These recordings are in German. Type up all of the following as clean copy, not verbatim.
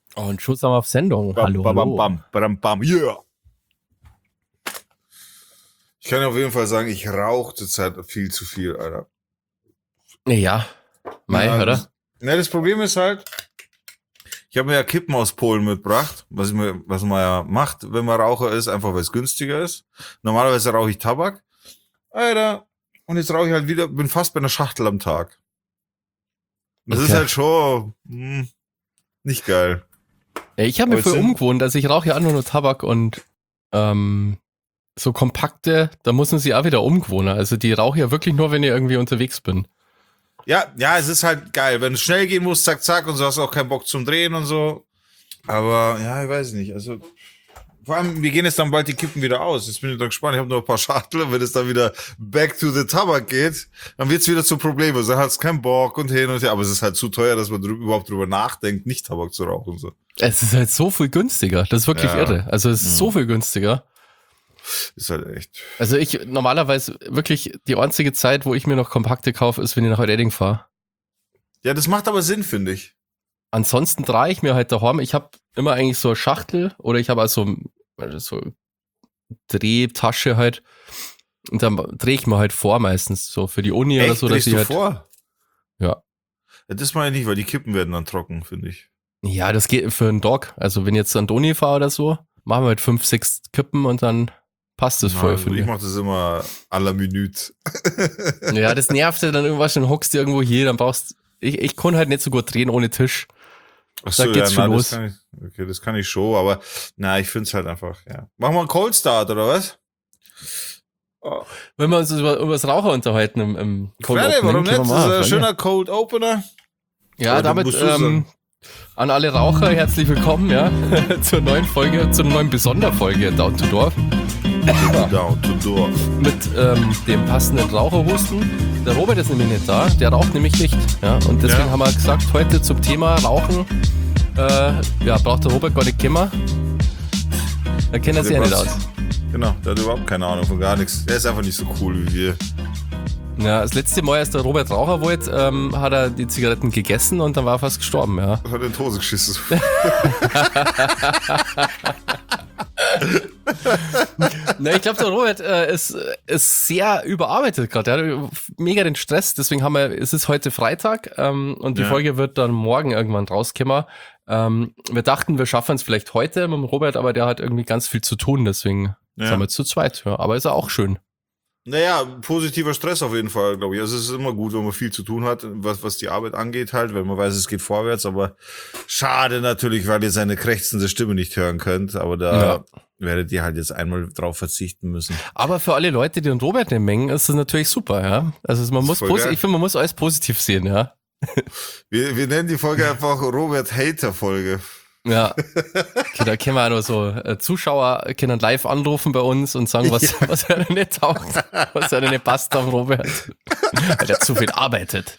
Oh, ein Schuss auf Sendung. Hallo, Bam, hallo. bam, bam, bam, yeah. Ich kann auf jeden Fall sagen, ich rauche zurzeit viel zu viel, Alter. Ja, Mai, oder? Das Problem ist halt, ich habe mir ja Kippen aus Polen mitgebracht, was man ja macht, wenn man Raucher ist, einfach weil es günstiger ist. Normalerweise rauche ich Tabak, Alter, und jetzt rauche ich halt wieder, bin fast bei einer Schachtel am Tag. Das ist halt schon nicht geil. Ja, ich habe mir voll umgewohnt, also ich rauche ja auch nur Tabak und so kompakte, da muss man sich auch wieder umgewohnen. Also die rauche ich ja wirklich nur, wenn ich irgendwie unterwegs bin. Ja, es ist halt geil. Wenn es schnell gehen muss, zack, zack, und so hast du auch keinen Bock zum Drehen und so. Aber ja, ich weiß nicht. Also, vor allem, wir gehen jetzt dann bald die Kippen wieder aus. Jetzt bin ich dann gespannt. Ich habe nur ein paar Schachtel. Wenn es dann wieder back to the Tabak geht, dann wird es wieder zu Problemen. Also, dann hat es keinen Bock und hin und her. Aber es ist halt zu teuer, dass man überhaupt drüber nachdenkt, nicht Tabak zu rauchen und so. Es ist halt so viel günstiger. Das ist wirklich irre. Also es ist so viel günstiger. Ist halt echt. Also ich normalerweise wirklich die einzige Zeit, wo ich mir noch Kompakte kaufe, ist, wenn ich nach Redding fahre. Ja, das macht aber Sinn, finde ich. Ansonsten drehe ich mir halt daheim. Ich habe immer eigentlich so eine Schachtel oder ich habe also so Drehtasche halt. Und dann drehe ich mir halt vor meistens so für die Uni oder so. Drehst dass ich du halt vor? Ja. Das meine ich nicht, weil die Kippen werden dann trocken, finde ich. Ja, das geht für einen Dog. Also wenn ich jetzt an die Uni fahre oder so, machen wir halt 5, 6 Kippen und dann passt das voll, finde ich. Ich mache das immer à la Minute. Ja, das nervt ja dann irgendwas, dann hockst du irgendwo hier, dann brauchst ich kann halt nicht so gut drehen ohne Tisch. Achso, da geht's schon los. Das kann ich schon, aber ich finde es halt einfach, ja. Machen wir einen Cold Start, oder was? Oh. Wenn wir uns über das Raucher unterhalten im Cold Opener. Warum nicht? Das ist ein schöner Cold Opener. Ja, oder damit an alle Raucher herzlich willkommen, ja, zur neuen Folge, zur neuen Besonderfolge Down to Dorf. Down to Dorf. Mit dem passenden Raucherhusten. Der Robert ist nämlich nicht da, der raucht nämlich nicht. Ja, und deswegen haben wir gesagt, heute zum Thema Rauchen, braucht der Robert gar nicht kommen. Da kennt er sich ja nicht aus. Genau, der hat überhaupt keine Ahnung von gar nichts. Der ist einfach nicht so cool wie wir. Ja, das letzte Mal, als der Robert Raucher wollte, hat er die Zigaretten gegessen und dann war er fast gestorben, ja. Hat in die Hose geschissen. Na, ich glaube, der Robert ist sehr überarbeitet gerade. Er hat mega den Stress, deswegen es ist heute Freitag und die Folge wird dann morgen irgendwann rauskommen. Wir dachten, wir schaffen es vielleicht heute mit dem Robert, aber der hat irgendwie ganz viel zu tun, deswegen sind wir zu zweit. Ja, aber ist ja auch schön. Naja, positiver Stress auf jeden Fall, glaube ich. Also es ist immer gut, wenn man viel zu tun hat, was die Arbeit angeht halt, wenn man weiß, es geht vorwärts, aber schade natürlich, weil ihr seine krächzende Stimme nicht hören könnt, aber da werdet ihr halt jetzt einmal drauf verzichten müssen. Aber für alle Leute, die den Robert nicht mengen, ist das natürlich super, ja. Also ich finde, man muss alles positiv sehen, ja. Wir nennen die Folge einfach Robert-Hater-Folge. Ja, okay, da können wir auch noch so Zuschauer können live anrufen bei uns und sagen, was er nicht taugt, was er nicht passt am Robert, weil er zu viel arbeitet.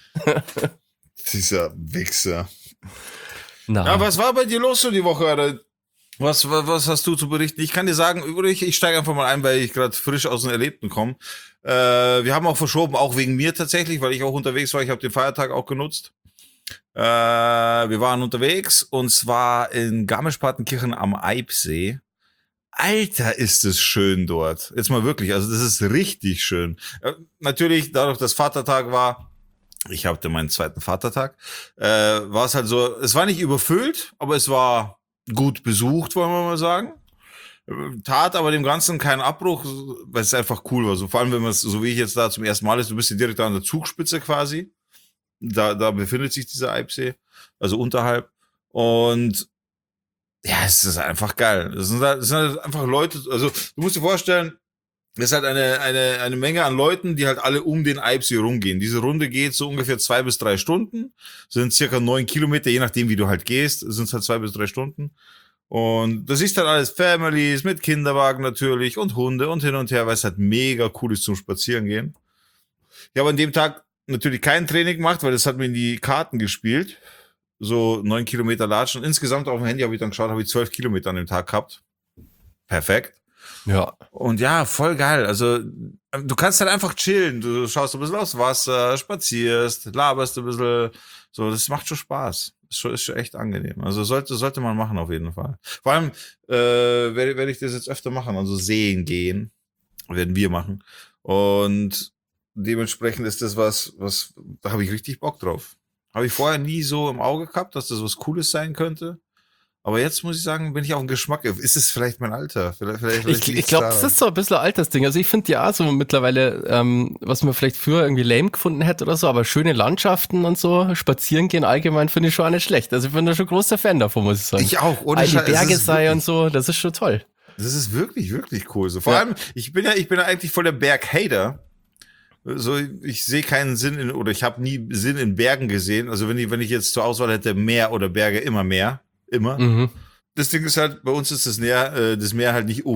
Dieser Wichser. Ja, was war bei dir los so die Woche, Alter? Was hast du zu berichten? Ich kann dir sagen, ich steige einfach mal ein, weil ich gerade frisch aus dem Erlebten komme. Wir haben auch verschoben, auch wegen mir tatsächlich, weil ich auch unterwegs war. Ich habe den Feiertag auch genutzt. Wir waren unterwegs und zwar in Garmisch-Partenkirchen am Eibsee. Alter, ist es schön dort. Jetzt mal wirklich, also das ist richtig schön. Natürlich, dadurch, dass Vatertag war, ich hatte meinen zweiten Vatertag, war es halt so, es war nicht überfüllt, aber es war gut besucht, wollen wir mal sagen. Tat aber dem Ganzen keinen Abbruch, weil es einfach cool war. So, vor allem, wenn man es, so wie ich jetzt da zum ersten Mal ist, du bist ja direkt an der Zugspitze quasi. Da befindet sich dieser Eibsee, also unterhalb. Und ja, es ist einfach geil. Es sind halt einfach Leute, also du musst dir vorstellen, es ist halt eine Menge an Leuten, die halt alle um den Eibsee rumgehen. Diese Runde geht so ungefähr 2 bis 3 Stunden, sind circa 9 Kilometer, je nachdem wie du halt gehst, sind es halt 2 bis 3 Stunden. Und das ist halt alles Families mit Kinderwagen natürlich und Hunde und hin und her, weil es halt mega cool ist zum Spazierengehen. Ich habe an dem Tag natürlich kein Training gemacht, weil das hat mir in die Karten gespielt. So 9 Kilometer latschen. Insgesamt auf dem Handy habe ich dann geschaut, habe ich 12 Kilometer an dem Tag gehabt. Perfekt. Ja. Und ja, voll geil. Also du kannst halt einfach chillen. Du schaust ein bisschen aufs Wasser, spazierst, laberst ein bisschen. So, das macht schon Spaß. Ist schon echt angenehm. Also sollte man machen auf jeden Fall. Vor allem werde ich das jetzt öfter machen, also sehen gehen, werden wir machen. Und dementsprechend ist das was, da habe ich richtig Bock drauf. Habe ich vorher nie so im Auge gehabt, dass das was Cooles sein könnte. Aber jetzt muss ich sagen, bin ich auf den Geschmack. Ist es vielleicht mein Alter? Vielleicht ich glaube, das ist so ein bisschen ein Altersding. Also ich finde ja so mittlerweile, was man vielleicht früher irgendwie lame gefunden hätte oder so, aber schöne Landschaften und so, spazieren gehen allgemein finde ich schon auch nicht schlecht. Also ich bin da schon großer Fan davon, muss ich sagen. Ich auch. Ohne die Berge sei und so, das ist schon toll. Das ist wirklich, wirklich cool. So, vor allem, ich bin ja eigentlich voll der Berghater. So, ich sehe keinen Sinn oder ich habe nie Sinn in Bergen gesehen. Also wenn ich jetzt zur Auswahl hätte, Meer oder Berge, immer Meer. Immer. Mhm. Das Ding ist halt, bei uns ist das Meer halt nicht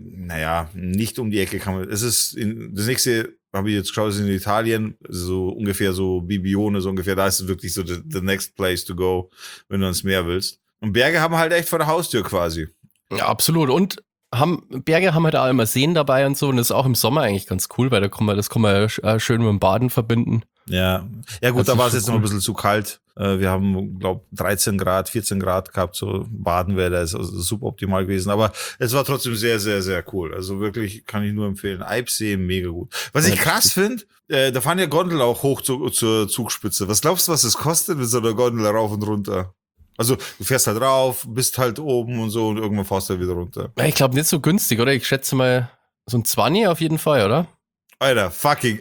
nicht um die Ecke kann man. Das nächste, habe ich jetzt geschaut, ist in Italien, so ungefähr so Bibione, so ungefähr, da ist es wirklich so the next place to go, wenn du ans Meer willst. Und Berge haben halt echt vor der Haustür quasi. Ja, absolut. Und Berge haben halt auch immer Seen dabei und so, und das ist auch im Sommer eigentlich ganz cool, weil das kann man ja schön mit dem Baden verbinden. Ja gut, da war es jetzt noch ein bisschen zu kalt. Wir haben, glaube 13 Grad, 14 Grad gehabt, so Badenwetter ist also super optimal gewesen. Aber es war trotzdem sehr, sehr, sehr cool. Also wirklich kann ich nur empfehlen. Eibsee, mega gut. Was ich krass finde, da fahren ja Gondeln auch hoch zur Zugspitze. Was glaubst du, was es kostet mit so einer Gondel rauf und runter? Also du fährst halt rauf, bist halt oben und so und irgendwann fährst du halt wieder runter. Ich glaube nicht so günstig, oder? Ich schätze mal so ein 20 auf jeden Fall, oder? Alter, fucking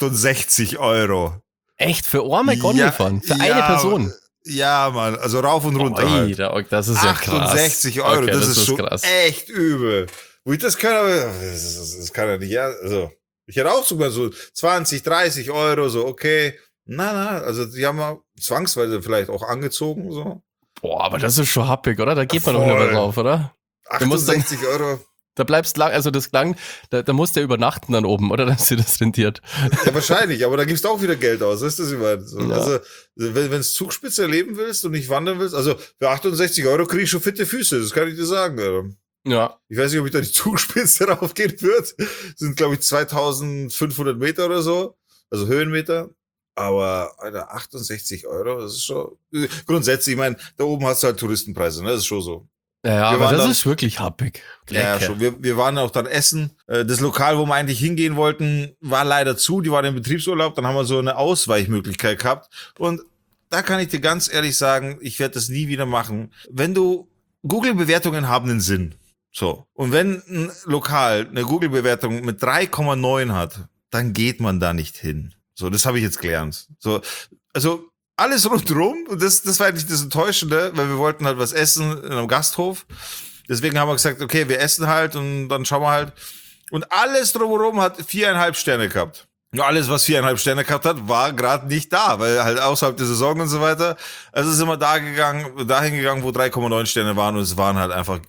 68 €. Echt? Für arme Gondel fahren? Für eine Person? Ja, Mann. Also rauf und runter halt. Das ist ja krass. 68 €, okay, das ist schon krass. echt übel. Wo ich das kann, aber das kann ja nicht, ja. Also, ich hätte auch sogar so 20, 30 €, so, okay. Also die haben wir zwangsweise vielleicht auch angezogen, so. Boah, aber das ist schon happig, oder? Da geht man doch nicht mehr drauf, oder? 68 €. Da bleibst lang, also da musst du ja übernachten dann oben, oder? Dass dir das rentiert. Ja, wahrscheinlich, aber da gibst du auch wieder Geld aus, weißt du, was ich meine? So, ja. Also, wenn du Zugspitze erleben willst und nicht wandern willst, also für 68 € krieg ich schon fitte Füße, das kann ich dir sagen, Alter. Ja. Ich weiß nicht, ob ich da die Zugspitze raufgehen wird. Das sind, glaube ich, 2500 Meter oder so, also Höhenmeter. Aber, Alter, 68 €, das ist schon, grundsätzlich, ich meine, da oben hast du halt Touristenpreise, ne, das ist schon so. Ja, aber das ist wirklich happig. Ja, schon. Wir waren auch dann essen. Das Lokal, wo wir eigentlich hingehen wollten, war leider zu. Die waren im Betriebsurlaub. Dann haben wir so eine Ausweichmöglichkeit gehabt. Und da kann ich dir ganz ehrlich sagen, ich werde das nie wieder machen. Google-Bewertungen haben einen Sinn. So. Und wenn ein Lokal eine Google-Bewertung mit 3,9 hat, dann geht man da nicht hin. So, das habe ich jetzt gelernt. So, also alles rundherum, und das war eigentlich das Enttäuschende, weil wir wollten halt was essen in einem Gasthof. Deswegen haben wir gesagt, okay, wir essen halt und dann schauen wir halt. Und alles drumherum hat 4,5 Sterne gehabt. Und alles, was 4,5 Sterne gehabt hat, war gerade nicht da, weil halt außerhalb der Saison und so weiter. Also sind wir dahin gegangen, wo 3,9 Sterne waren, und es waren halt einfach,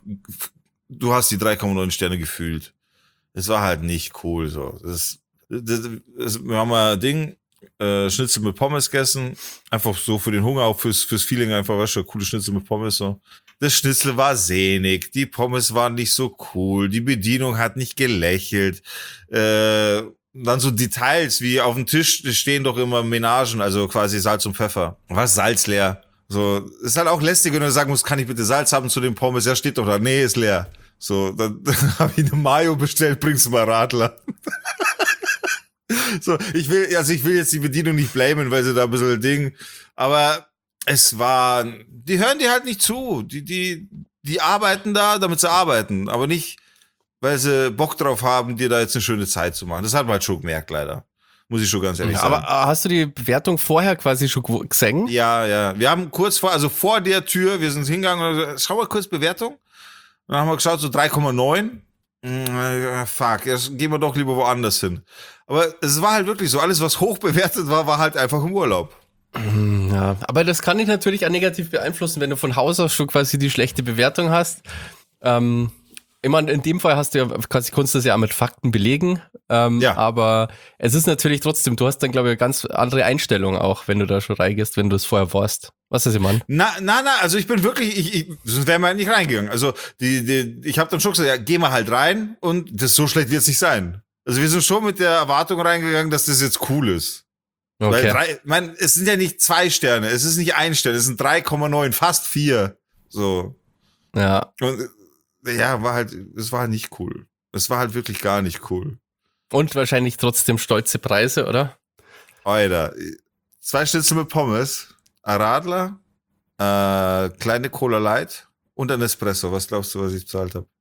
du hast die 3,9 Sterne gefühlt. Es war halt nicht cool, so. Wir haben ein Schnitzel mit Pommes gegessen. Einfach so für den Hunger, auch fürs Feeling einfach, weißt du, coole Schnitzel mit Pommes, so. Das Schnitzel war sehnig, die Pommes waren nicht so cool, die Bedienung hat nicht gelächelt, dann so Details, wie auf dem Tisch stehen doch immer Menagen, also quasi Salz und Pfeffer. War Salz leer. So, ist halt auch lästig, wenn du sagen musst, kann ich bitte Salz haben zu den Pommes? Ja, steht doch da. Nee, ist leer. So, dann habe ich eine Mayo bestellt, bringst du mal Radler. So, ich will jetzt die Bedienung nicht blamen, weil sie da ein bisschen aber die hören dir halt nicht zu. Die arbeiten da, damit sie arbeiten, aber nicht, weil sie Bock drauf haben, dir da jetzt eine schöne Zeit zu machen. Das hat man halt schon gemerkt, leider. Muss ich schon ganz ehrlich sagen. Aber hast du die Bewertung vorher quasi schon gesehen? Ja. Wir haben vor der Tür, wir sind hingegangen, schau mal kurz Bewertung. Dann haben wir geschaut, so 3,9. Fuck, jetzt gehen wir doch lieber woanders hin. Aber es war halt wirklich so, alles, was hoch bewertet war halt einfach im Urlaub. Ja, aber das kann dich natürlich auch negativ beeinflussen, wenn du von Haus aus schon quasi die schlechte Bewertung hast. Ich meine, in dem Fall konntest du das ja auch mit Fakten belegen. Ja. Aber es ist natürlich trotzdem, du hast dann, glaube ich, eine ganz andere Einstellung auch, wenn du da schon reingehst, wenn du es vorher warst. Was ist das, Mann? Also ich bin wirklich, sonst wären wir halt nicht reingegangen. Also ich habe dann schon gesagt, ja, geh mal halt rein, und so schlecht wird es nicht sein. Also wir sind schon mit der Erwartung reingegangen, dass das jetzt cool ist. Okay. Weil es sind ja nicht 2 Sterne, es ist nicht 1 Stern, es sind 3,9, fast 4. So. Ja. Und ja, es war halt nicht cool. Es war halt wirklich gar nicht cool. Und wahrscheinlich trotzdem stolze Preise, oder? Alter, 2 Schnitzel mit Pommes, ein Radler, kleine Cola Light und ein Espresso. Was glaubst du, was ich bezahlt habe?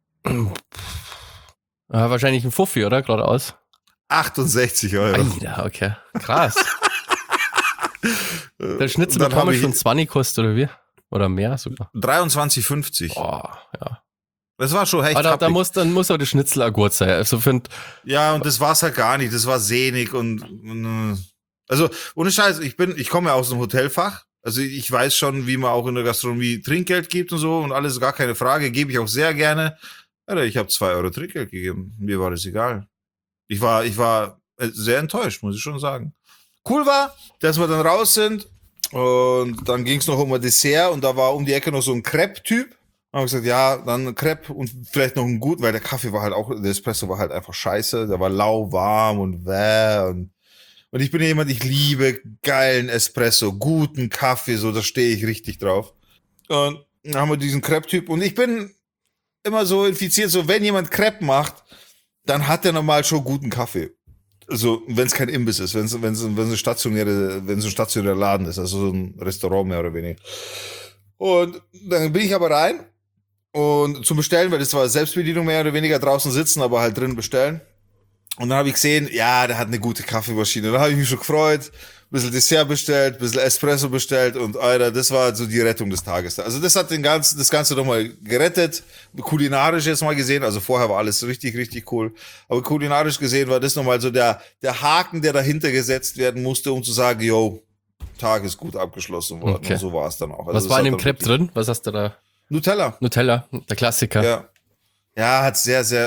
Ja, wahrscheinlich ein Fuffi, oder? Geradeaus. 68 €. Alter, okay. Krass. Der Schnitzel mit Pommes schon 20 kostet, oder wie? Oder mehr sogar. 23,50. Oh, ja. Das war schon echt. Aber dann muss auch der Schnitzel auch gut sein. Also ja, und das war's halt gar nicht. Das war sehnig und also ohne Scheiß, ich komme ja aus dem Hotelfach. Also ich weiß schon, wie man auch in der Gastronomie Trinkgeld gibt und so und alles, gar keine Frage. Gebe ich auch sehr gerne. Alter, ich habe 2 € Trinkgeld gegeben. Mir war das egal. Ich war sehr enttäuscht, muss ich schon sagen. Cool war, dass wir dann raus sind und dann ging es noch um ein Dessert und da war um die Ecke noch so ein Crepe-Typ. Dann habe ich gesagt, ja, dann Crepe und vielleicht noch ein gut, weil der Kaffee war halt auch, der Espresso war halt einfach scheiße. Der war lauwarm und und ich bin ja jemand, ich liebe geilen Espresso, guten Kaffee, so, da stehe ich richtig drauf. Und dann haben wir diesen Crepe-Typ und ich bin immer so infiziert, so wenn jemand Crepe macht, dann hat der normal schon guten Kaffee. Also, wenn es kein Imbiss ist, wenn es ein stationärer Laden ist, also so ein Restaurant mehr oder weniger. Und dann bin ich aber rein und zum Bestellen, weil das war Selbstbedienung mehr oder weniger, draußen sitzen, aber halt drin bestellen. Und dann habe ich gesehen, ja, der hat eine gute Kaffeemaschine. Da habe ich mich schon gefreut, ein bisschen Dessert bestellt, ein bisschen Espresso bestellt und Alter, das war so die Rettung des Tages. Also das hat das Ganze nochmal gerettet, kulinarisch jetzt mal gesehen, also vorher war alles richtig, richtig cool, aber kulinarisch gesehen war das nochmal so der Haken, der dahinter gesetzt werden musste, um zu sagen, yo, Tag ist gut abgeschlossen worden. Okay. Und so war es dann auch. Also was war in dem Crepe drin? Was hast du da? Nutella, der Klassiker. Ja. Ja, hat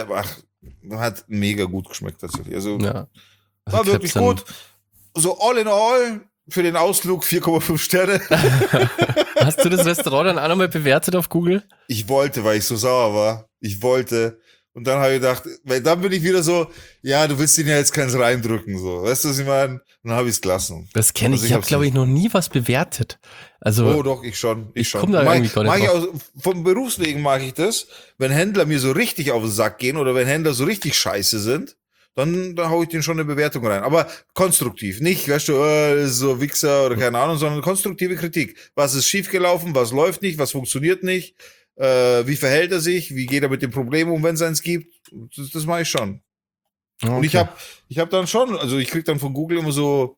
hat mega gut geschmeckt tatsächlich. Also ja. war wirklich gut. So all in all für den Ausflug 4,5 Sterne. Hast du das Restaurant dann auch nochmal bewertet auf Google? Ich wollte, weil ich so sauer war. Und dann habe ich gedacht, weil dann bin ich wieder so, ja, du willst ihn ja jetzt keins reindrücken, so. Weißt du, was ich meine? Dann habe ich es gelassen. Das kenne ich. Also ich habe, glaube ich, noch nie was bewertet. Also, oh doch, ich schon. Ich komme da irgendwie gar nicht drauf. Vom Berufswegen mag ich das, wenn Händler mir so richtig auf den Sack gehen oder wenn Händler so richtig scheiße sind, dann hau ich denen schon eine Bewertung rein. Aber konstruktiv. Nicht, weißt du, so Wichser oder keine Ahnung, sondern konstruktive Kritik. Was ist schiefgelaufen, was läuft nicht, was funktioniert nicht, wie verhält er sich, wie geht er mit dem Problem um, wenn es eins gibt. Das mache ich schon. Okay. Und ich hab dann schon, also ich krieg dann von Google immer so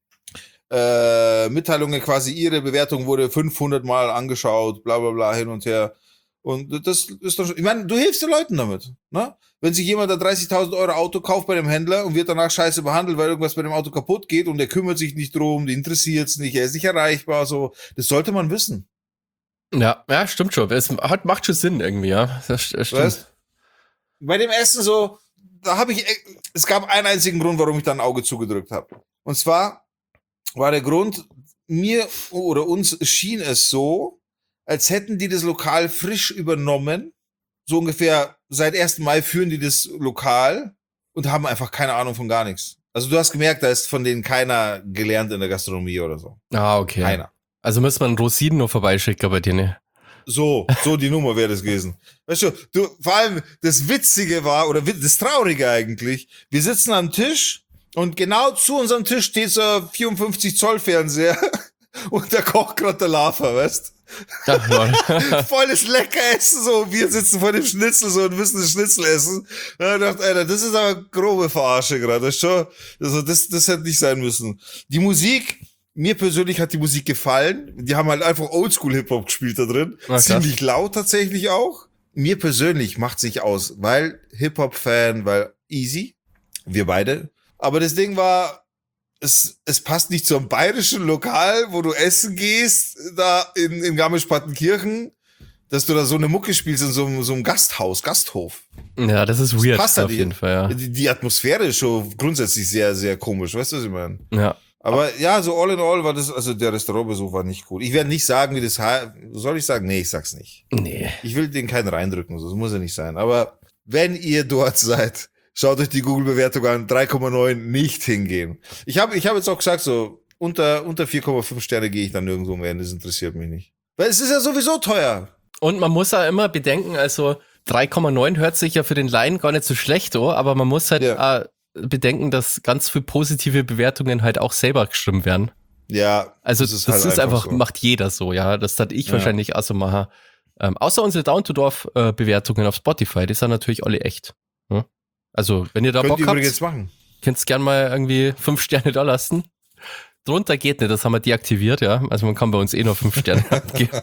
Mitteilungen, quasi ihre Bewertung wurde 500 Mal angeschaut, bla bla bla, hin und her. Und das ist doch, ich meine, du hilfst den Leuten damit, ne? Wenn sich jemand ein 30.000 € Auto kauft bei dem Händler und wird danach scheiße behandelt, weil irgendwas bei dem Auto kaputt geht und der kümmert sich nicht drum, den interessiert's nicht, er ist nicht erreichbar, so, das sollte man wissen. Ja, stimmt schon. Es macht schon Sinn irgendwie, ja. Das stimmt. Weißt, bei dem Essen so, es gab einen einzigen Grund, warum ich da ein Auge zugedrückt habe. Und zwar war der Grund, mir oder uns schien es so, als hätten die das Lokal frisch übernommen. So ungefähr seit 1. Mai führen die das Lokal und haben einfach keine Ahnung von gar nichts. Also du hast gemerkt, da ist von denen keiner gelernt in der Gastronomie oder so. Ah, okay. Keiner. Also muss man Rosinen noch vorbeischicken bei dir, ne? So die Nummer wäre das gewesen. Weißt du, vor allem das Witzige war, oder das Traurige eigentlich, wir sitzen am Tisch und genau zu unserem Tisch steht so ein 54 Zoll Fernseher und da kocht gerade der Lava, weißt du? Volles Leckeressen, so, wir sitzen vor dem Schnitzel so und müssen das Schnitzel essen. Da dachte ich, Alter, das ist aber grobe Verarsche gerade, das hätte nicht sein müssen. Die Musik, mir persönlich hat die Musik gefallen. Die haben halt einfach Oldschool-Hip-Hop gespielt da drin. Ziemlich laut tatsächlich auch. Mir persönlich macht sich aus, weil Hip-Hop-Fan, weil easy. Wir beide. Aber das Ding war, es passt nicht zum bayerischen Lokal, wo du essen gehst, da in Garmisch-Partenkirchen, dass du da so eine Mucke spielst in so einem Gasthof. Ja, das ist weird, passt auf jeden Fall, ja. Die Atmosphäre ist schon grundsätzlich sehr, sehr komisch, weißt du, was ich meine? Ja. Aber ja, so all in all war das, also der Restaurantbesuch war nicht gut. Ich werde nicht sagen, wie das soll ich sagen? Nee, ich sag's nicht. Nee. Ich will den keinen reindrücken, so, das muss ja nicht sein. Aber wenn ihr dort seid, Schaut euch die Google-Bewertung an, 3,9 nicht hingehen. Ich hab jetzt auch gesagt, so unter 4,5 Sterne gehe ich dann nirgendwo mehr, das interessiert mich nicht. Weil es ist ja sowieso teuer. Und man muss ja immer bedenken, also 3,9 hört sich ja für den Laien gar nicht so schlecht an, aber man muss halt bedenken, dass ganz viele positive Bewertungen halt auch selber geschrieben werden. Ja. Also das ist einfach so. Macht jeder so, ja. Das hat ich wahrscheinlich auch so machen. Außer unsere Down-to-Dorf-Bewertungen auf Spotify, die sind natürlich alle echt. Hm? Also, wenn ihr da Bock habt, könnt ihr gerne mal irgendwie 5 Sterne da lassen. Drunter geht nicht, das haben wir deaktiviert, ja. Also man kann bei uns nur 5 Sterne abgeben.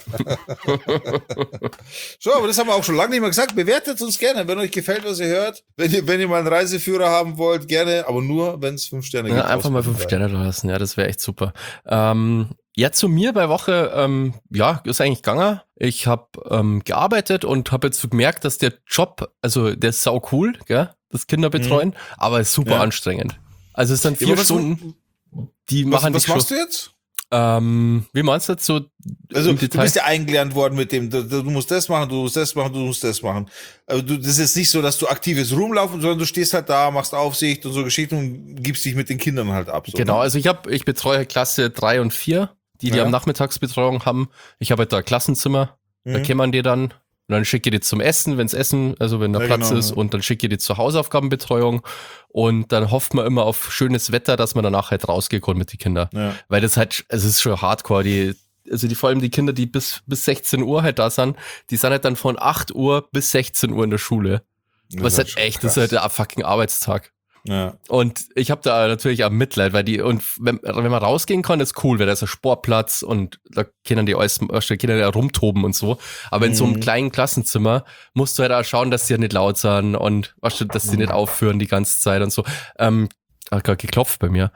So, aber das haben wir auch schon lange nicht mehr gesagt. Bewertet uns gerne, wenn euch gefällt, was ihr hört. Wenn ihr mal einen Reiseführer haben wollt, gerne, aber nur, wenn es 5 Sterne gibt. Ja, einfach mal 5 Sterne da lassen, ja, das wäre echt super. Ja, zu mir bei Woche, ist eigentlich gegangen. Ich habe gearbeitet und habe jetzt so gemerkt, dass der Job, also der ist sau cool, gell, das Kinderbetreuen, aber ist super anstrengend. Also es sind 4 Stunden. Die machen was machst du jetzt? Wie meinst du jetzt so? Also du bist ja eingelernt worden mit dem, du musst das machen, du musst das machen, du musst das machen. Aber das ist nicht so, dass du aktives rumlaufen, sondern du stehst halt da, machst Aufsicht und so Geschichten und gibst dich mit den Kindern halt ab. So, genau, ne? also ich betreue Klasse 3 und 4, die am Nachmittagsbetreuung haben. Ich habe halt da ein Klassenzimmer, da kämmern die dann. Und dann schicke ich die zum Essen, wenn da Platz ist, und dann schicke ich die zur Hausaufgabenbetreuung und dann hofft man immer auf schönes Wetter, dass man danach halt rausgehen kann mit den Kindern. Ja. Weil das halt, es ist schon hardcore, vor allem die Kinder, die bis 16 Uhr halt da sind, die sind halt dann von 8 Uhr bis 16 Uhr in der Schule. Was halt echt, das ist halt der fucking Arbeitstag. Ja. Und ich habe da natürlich auch Mitleid, weil wenn man rausgehen kann, ist cool, weil da ist ein Sportplatz und da können die Kinder ja rumtoben und so. Aber in so einem kleinen Klassenzimmer musst du halt auch schauen, dass die ja nicht laut sind und dass die nicht aufhören die ganze Zeit und so. Hat gerade geklopft bei mir.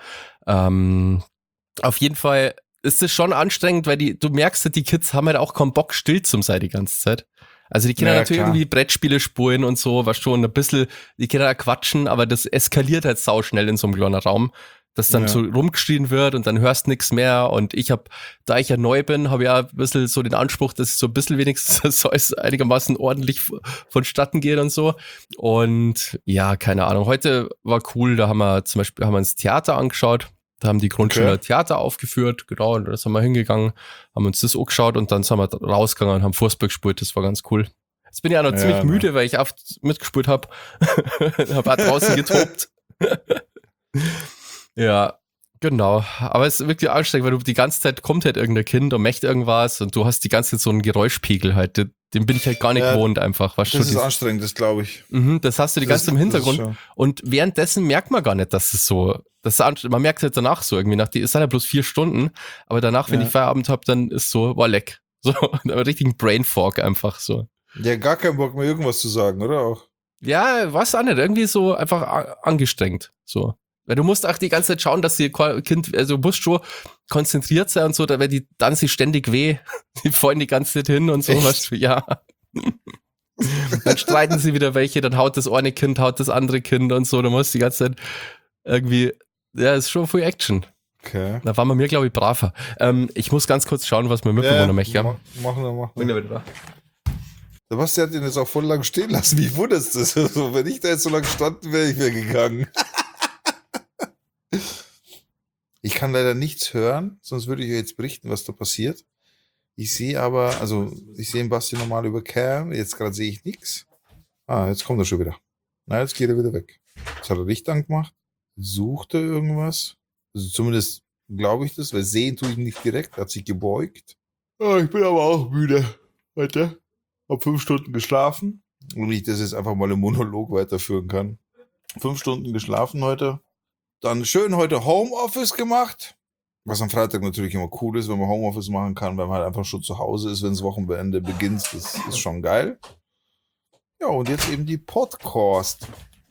Auf jeden Fall ist es schon anstrengend, weil du merkst, die Kids haben halt auch keinen Bock, still zu sein die ganze Zeit. Also die Kinder natürlich irgendwie Brettspiele spulen und so, was schon ein bisschen, die Kinder da quatschen, aber das eskaliert halt sauschnell in so einem kleinen Raum, dass dann so rumgeschrien wird und dann hörst nix mehr und da ich ja neu bin, habe ja ein bisschen so den Anspruch, dass es so ein bisschen wenigstens so einigermaßen ordentlich vonstatten geht und so. Und ja, keine Ahnung, heute war cool, da haben wir ins Theater angeschaut. Da haben die Grundschüler Theater aufgeführt, genau, und da sind wir hingegangen, haben uns das angeschaut und dann sind wir rausgegangen und haben Fußball gespielt, das war ganz cool. Jetzt bin ich auch noch ziemlich müde, weil ich oft mitgespielt habe. Hab auch draußen getobt. Ja, genau. Aber es ist wirklich anstrengend, weil du die ganze Zeit kommt halt irgendein Kind und möchte irgendwas und du hast die ganze Zeit so einen Geräuschpegel halt, den bin ich halt gar nicht gewohnt einfach. Das ist anstrengend, das glaube ich. Das hast du die ganze Zeit im Hintergrund und währenddessen merkt man gar nicht, dass es so... Man merkt es halt danach so irgendwie, es sind ja bloß 4 Stunden, aber danach, wenn ich Feierabend habe, dann ist so, leck. So, ein richtigen Brainfog einfach so. Ja, gar keinen Bock mehr irgendwas zu sagen, oder auch? Ja, was auch nicht, irgendwie so einfach angestrengt, so. Weil du musst auch die ganze Zeit schauen, dass die Kind, also du musst schon konzentriert sein und so, da wird die dann sie ständig weh, die fallen die ganze Zeit hin und so, was, ja. Dann streiten sie wieder welche, dann haut das eine Kind, haut das andere Kind und so, du musst die ganze Zeit irgendwie, ja, ist schon viel Action. Okay. Da waren wir mir, glaube ich, braver. Ich muss ganz kurz schauen, was mein Mitbewohner möchte. Machen wir. Bin wieder da. Sebastian hat ihn jetzt auch voll lang stehen lassen. Wie wunderst du das? Also, wenn ich da jetzt so lange gestanden wäre, ich wäre gegangen. Ich kann leider nichts hören, sonst würde ich euch jetzt berichten, was da passiert. Ich sehe den Basti normal über Cam. Jetzt gerade sehe ich nichts. Jetzt kommt er schon wieder. Na, jetzt geht er wieder weg. Jetzt hat er Licht angemacht. Sucht er irgendwas? Also zumindest glaube ich das, weil sehen tue ich nicht direkt. Hat sich gebeugt. Ich bin aber auch müde heute. Hab 5 Stunden geschlafen. Und ich das jetzt einfach mal im Monolog weiterführen kann. 5 Stunden geschlafen heute. Dann schön heute Homeoffice gemacht. Was am Freitag natürlich immer cool ist, wenn man Homeoffice machen kann, weil man halt einfach schon zu Hause ist, wenn das Wochenende beginnt. Das ist schon geil. Ja, und jetzt eben die Podcast.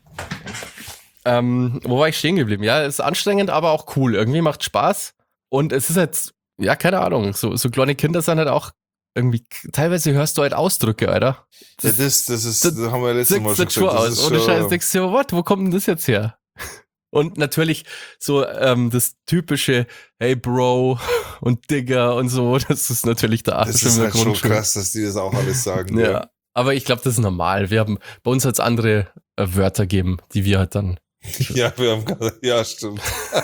Wo war ich stehen geblieben? Ja, ist anstrengend, aber auch cool. Irgendwie macht Spaß. Und es ist halt, ja, keine Ahnung, so kleine Kinder sind halt auch irgendwie, teilweise hörst du halt Ausdrücke, Alter. Das haben wir letztes Mal schon gesagt. Aus. Ohne Scheiß, denkst du, wo kommt denn das jetzt her? Und natürlich so das typische Hey Bro und Digger und so, das ist natürlich da. Das ist halt schon krass, dass die das auch alles sagen. Ja. Aber ich glaube, das ist normal. Bei uns hat es andere Wörter geben, die wir halt dann. Ja, ja, stimmt.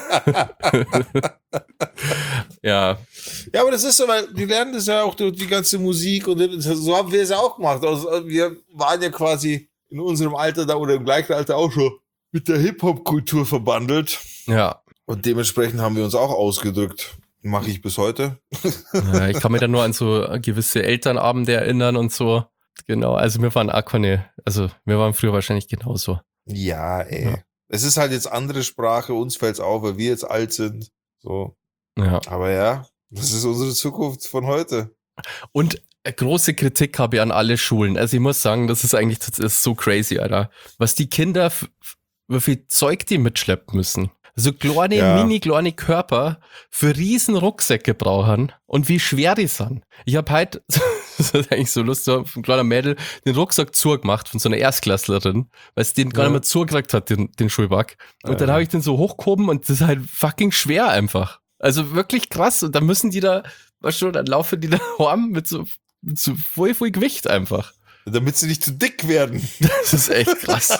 Ja. Ja, aber das ist so, weil die lernen das ja auch durch die ganze Musik und so haben wir es ja auch gemacht. Also wir waren ja quasi in unserem Alter da oder im gleichen Alter auch schon mit der Hip-Hop-Kultur verbandelt. Ja. Und dementsprechend haben wir uns auch ausgedrückt. Mache ich bis heute. Ja, ich kann mich dann nur an so gewisse Elternabende erinnern und so. Genau, also wir waren auch keine, also wir waren früher wahrscheinlich genauso. Ja, ey. Ja. Es ist halt jetzt andere Sprache, uns fällt's auf, weil wir jetzt alt sind. So. Ja. Aber ja, das ist unsere Zukunft von heute. Und große Kritik habe ich an alle Schulen. Also ich muss sagen, das ist so crazy, Alter. Was die Kinder, wie viel Zeug die mitschleppen müssen. So kleine, mini-kleine Körper für riesen Rucksäcke brauchen und wie schwer die sind. Ich habe heute, das ist eigentlich so lustig, von einem kleinen Mädel den Rucksack zugemacht von so einer Erstklässlerin, weil sie den gar nicht mehr zugekriegt hat, den Schulback. Und dann habe ich den so hochgehoben und das ist halt fucking schwer einfach. Also wirklich krass. Und dann müssen die da, weißt du, dann laufen die da heim mit so voll Gewicht einfach. Damit sie nicht zu dick werden. Das ist echt krass.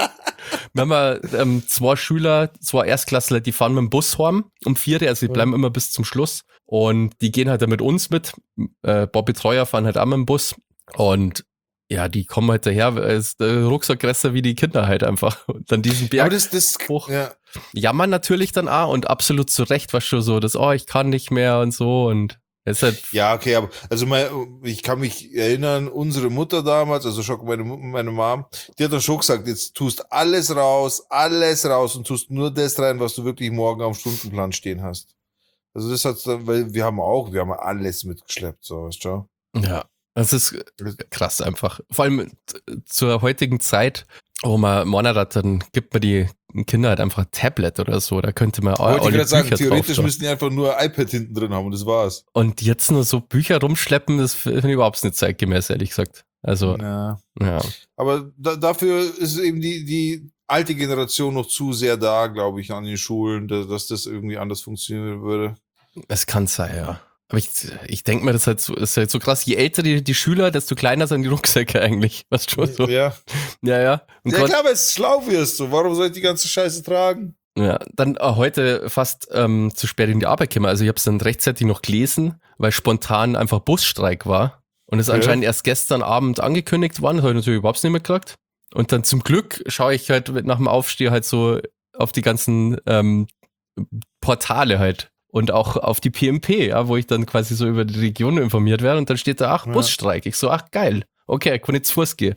Wir haben zwei Erstklässler, die fahren mit dem Bus heim um 4 Uhr, also die bleiben immer bis zum Schluss. Und die gehen halt dann mit uns mit. Betreuer fahren halt auch mit dem Bus. Und ja, die kommen halt daher, ist der Rucksack größer wie die Kinder halt einfach. Und dann diesen Berg hoch. Ja. Jammern natürlich dann auch und absolut zu Recht, was schon so, ich kann nicht mehr und so und es halt. Ja, okay, aber also ich kann mich erinnern, unsere Mutter damals, also schon meine Mom, die hat dann schon gesagt, jetzt tust alles raus und tust nur das rein, was du wirklich morgen auf dem Stundenplan stehen hast. Also das hat, weil wir haben alles mitgeschleppt, so, weißt du? Ja, das ist krass einfach. Vor allem zur heutigen Zeit, wo man Monat hat, dann gibt man die Kinder halt einfach ein Tablet oder so, da könnte man auch. Ich würde sagen, theoretisch müssten die einfach nur ein iPad hinten drin haben und das war's. Und jetzt nur so Bücher rumschleppen, das finde ich überhaupt nicht zeitgemäß, ehrlich gesagt. Also, ja. Aber dafür ist eben die alte Generation noch zu sehr da, glaube ich, an den Schulen, dass das irgendwie anders funktionieren würde. Es kann sein, ja. Aber ich denke mir, das ist halt so krass. Je älter die Schüler, desto kleiner sind die Rucksäcke eigentlich. Was schon so. Ja. Ja. Und ja, klar, weil es schlau wirst du. Warum soll ich die ganze Scheiße tragen? Ja, dann heute fast zu spät in die Arbeit gekommen. Also ich habe es dann rechtzeitig noch gelesen, weil spontan einfach Busstreik war. Und ist anscheinend erst gestern Abend angekündigt worden. Das habe ich natürlich überhaupt nicht mehr gekriegt. Und dann zum Glück schaue ich halt nach dem Aufstehen halt so auf die ganzen Portale halt. Und auch auf die PMP, ja, wo ich dann quasi so über die Region informiert werde. Und dann steht da, Busstreik. Ich so, geil. Okay, ich kann jetzt zu Fuß gehen.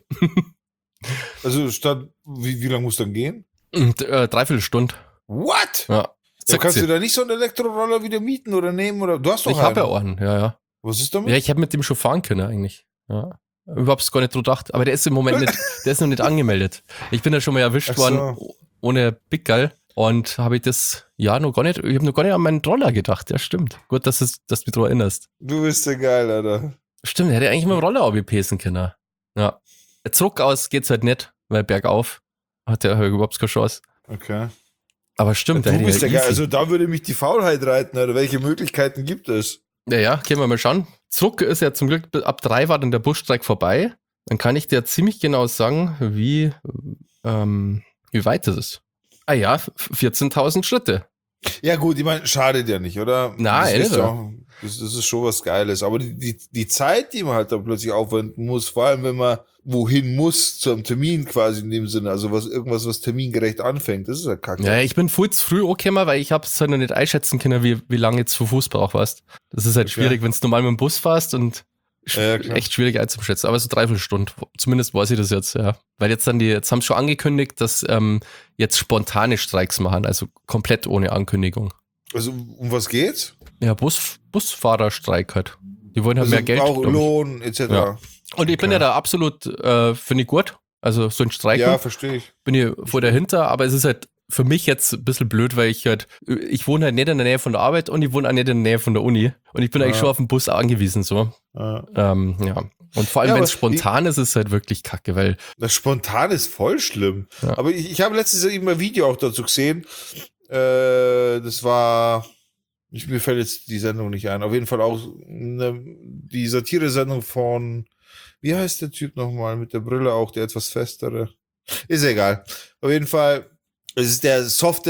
Also wie lange muss dann gehen? 3/4 Stunde. What? Ja. So, kannst du da nicht so einen Elektroroller wieder mieten oder nehmen? Oder? Du hast doch einen. Ich habe ja einen, ja. Was ist damit? Ja, ich habe mit dem schon fahren können eigentlich. Ja. Überhaupt gar nicht drüber gedacht. Aber der ist im Moment der ist noch nicht angemeldet. Ich bin ja schon mal erwischt worden ohne Big Gull. Und habe ich das, noch gar nicht, ich habe noch gar nicht an meinen Roller gedacht, ja stimmt. Gut, dass du dich daran erinnerst. Du bist ja geil, Alter. Stimmt, der hätte eigentlich mit dem Roller abgepesen können. Ja. Zurück aus geht's halt nicht, weil bergauf hat der überhaupt keine Chance. Okay. Aber stimmt, du bist ja geil, also da würde mich die Faulheit reiten, oder welche Möglichkeiten gibt es? Ja, können wir mal schauen. Zurück ist ja zum Glück, ab 3 war dann der Busstreik vorbei. Dann kann ich dir ziemlich genau sagen, wie weit das ist. 14.000 Schritte. Ja gut, ich meine, schadet ja nicht, oder? Nein, das ist schon was Geiles. Aber die Zeit, die man halt da plötzlich aufwenden muss, vor allem wenn man wohin muss, zum Termin quasi in dem Sinne, also was termingerecht anfängt, das ist ja kacke. Ja, ich bin voll zu früh angekommen, weil ich habe es halt noch nicht einschätzen können, wie lange jetzt für Fuß brauchst. Das ist halt schwierig, wenn du normal mit dem Bus fährst und echt schwierig einzuschätzen. Aber so 3/4 Stunden, zumindest weiß ich das jetzt, ja. Weil jetzt haben sie schon angekündigt, dass jetzt spontane Streiks machen, also komplett ohne Ankündigung. Also um was geht's? Ja, Busfahrerstreik halt. Die wollen halt mehr Geld. Auch Lohn etc. Ja. Und ich bin ja da absolut, finde ich gut. Also so ein Streik. Ja, verstehe ich. Bin ich voll dahinter, aber es ist halt für mich jetzt ein bisschen blöd, weil ich wohne halt nicht in der Nähe von der Arbeit und ich wohne auch nicht in der Nähe von der Uni. Und ich bin eigentlich schon auf den Bus angewiesen, so. Ja. Und vor allem, wenn es spontan ist, ist es halt wirklich kacke, weil. Das Spontan ist voll schlimm. Ja. Aber ich habe letztens eben ein Video auch dazu gesehen. Das war, mir fällt jetzt die Sendung nicht ein, auf jeden Fall auch die Satire-Sendung von, wie heißt der Typ nochmal, mit der Brille auch, der etwas festere? Ist egal. Auf jeden Fall, es ist der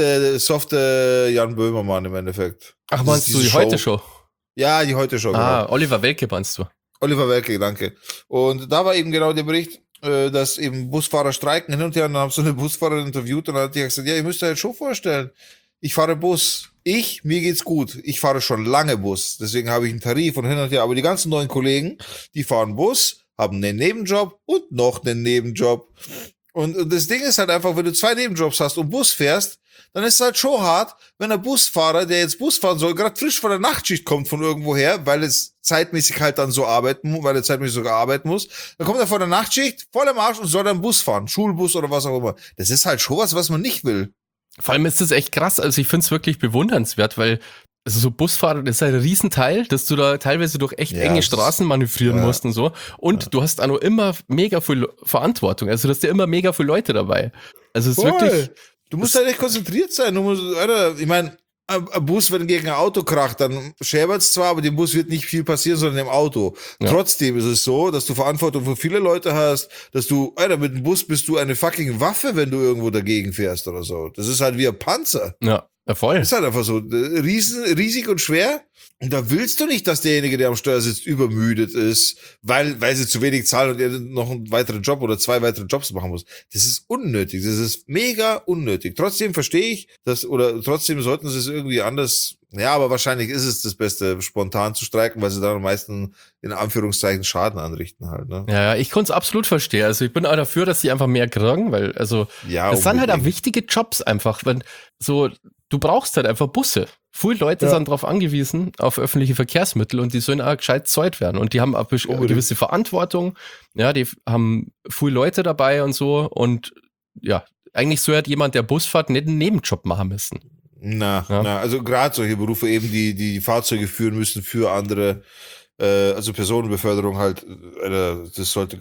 softe Jan Böhmermann im Endeffekt. Ach, meinst du die Heute-Show? Ja, die Heute-Show, genau. Oliver Welke meinst du? Oliver Welke, danke. Und da war eben genau der Bericht, dass eben Busfahrer streiken hin und her. Und dann haben so eine Busfahrerin interviewt und dann hat die gesagt, ja, ihr müsst euch jetzt schon vorstellen, ich fahre Bus. Mir geht's gut. Ich fahre schon lange Bus. Deswegen habe ich einen Tarif und hin und her. Aber die ganzen neuen Kollegen, die fahren Bus, haben einen Nebenjob und noch einen Nebenjob. Und das Ding ist halt einfach, wenn du 2 Nebenjobs hast und Bus fährst, dann ist es halt schon hart, wenn der Busfahrer, der jetzt Bus fahren soll, gerade frisch von der Nachtschicht kommt von irgendwoher, weil er zeitmäßig so arbeiten muss, dann kommt er von der Nachtschicht voll am Arsch und soll dann Bus fahren, Schulbus oder was auch immer. Das ist halt schon was man nicht will. Vor allem ist das echt krass, also ich finde es wirklich bewundernswert, weil also so Busfahrer, das ist ein Riesenteil, dass du da teilweise durch echt enge Straßen manövrieren musst und so. Und du hast auch noch immer mega viel Verantwortung. Also du hast ja immer mega viele Leute dabei. Also es ist wirklich... Du musst halt echt konzentriert sein. Du musst, Alter, ich meine, ein Bus, wenn gegen ein Auto kracht, dann scherbert's zwar, aber dem Bus wird nicht viel passieren, sondern im Auto. Ja. Trotzdem ist es so, dass du Verantwortung für viele Leute hast, dass du, Alter, mit dem Bus bist du eine fucking Waffe, wenn du irgendwo dagegen fährst oder so. Das ist halt wie ein Panzer. Ja, voll. Das ist halt einfach so riesig und schwer. Und da willst du nicht, dass derjenige, der am Steuer sitzt, übermüdet ist, weil sie zu wenig zahlen und er noch einen weiteren Job oder 2 weitere Jobs machen muss. Das ist unnötig. Das ist mega unnötig. Trotzdem verstehe ich trotzdem sollten sie es irgendwie anders, ja, aber wahrscheinlich ist es das Beste, spontan zu streiken, weil sie dann am meisten in Anführungszeichen Schaden anrichten halt, ne? Ja, ich konnte es absolut verstehen. Also ich bin auch dafür, dass sie einfach mehr kriegen, weil, also, das sind halt auch wichtige Jobs einfach, wenn so, du brauchst halt einfach Busse. Viele Leute sind darauf angewiesen, auf öffentliche Verkehrsmittel und die sollen auch gescheit bezahlt werden. Und die haben auch eine gewisse Verantwortung. Ja, die haben viele Leute dabei und so. Und ja, eigentlich soll halt jemand, der Bus fährt, nicht einen Nebenjob machen müssen. Also gerade solche Berufe eben, die Fahrzeuge führen müssen für andere, also Personenbeförderung halt, das sollte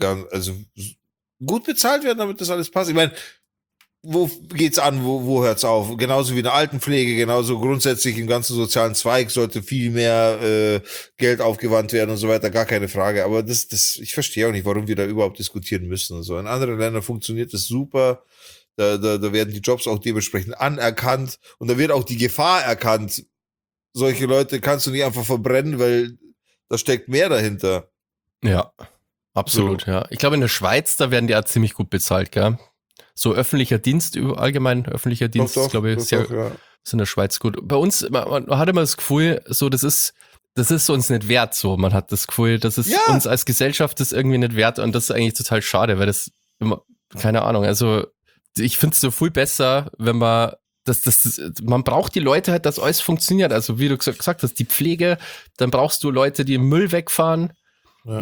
gut bezahlt werden, damit das alles passt. Ich meine, wo geht's an, wo hört's auf? Genauso wie in der Altenpflege, genauso grundsätzlich im ganzen sozialen Zweig sollte viel mehr Geld aufgewandt werden und so weiter, gar keine Frage. Aber ich verstehe auch nicht, warum wir da überhaupt diskutieren müssen und so. In anderen Ländern funktioniert das super. Da werden die Jobs auch dementsprechend anerkannt und da wird auch die Gefahr erkannt. Solche Leute kannst du nicht einfach verbrennen, weil da steckt mehr dahinter. Ja, absolut, so. Ja. Ich glaube, in der Schweiz, da werden die auch ziemlich gut bezahlt, gell? So öffentlicher Dienst, allgemein öffentlicher Dienst, ist, glaube ich, ist in der Schweiz gut. Bei uns, man hat immer das Gefühl, so, das ist uns nicht wert, so. Man hat das Gefühl, das ist uns als Gesellschaft das irgendwie nicht wert und das ist eigentlich total schade, weil das immer, keine Ahnung, also ich finde es so viel besser, wenn man man braucht die Leute halt, dass alles funktioniert. Also wie du gesagt hast, die Pflege, dann brauchst du Leute, die Müll wegfahren. Ja.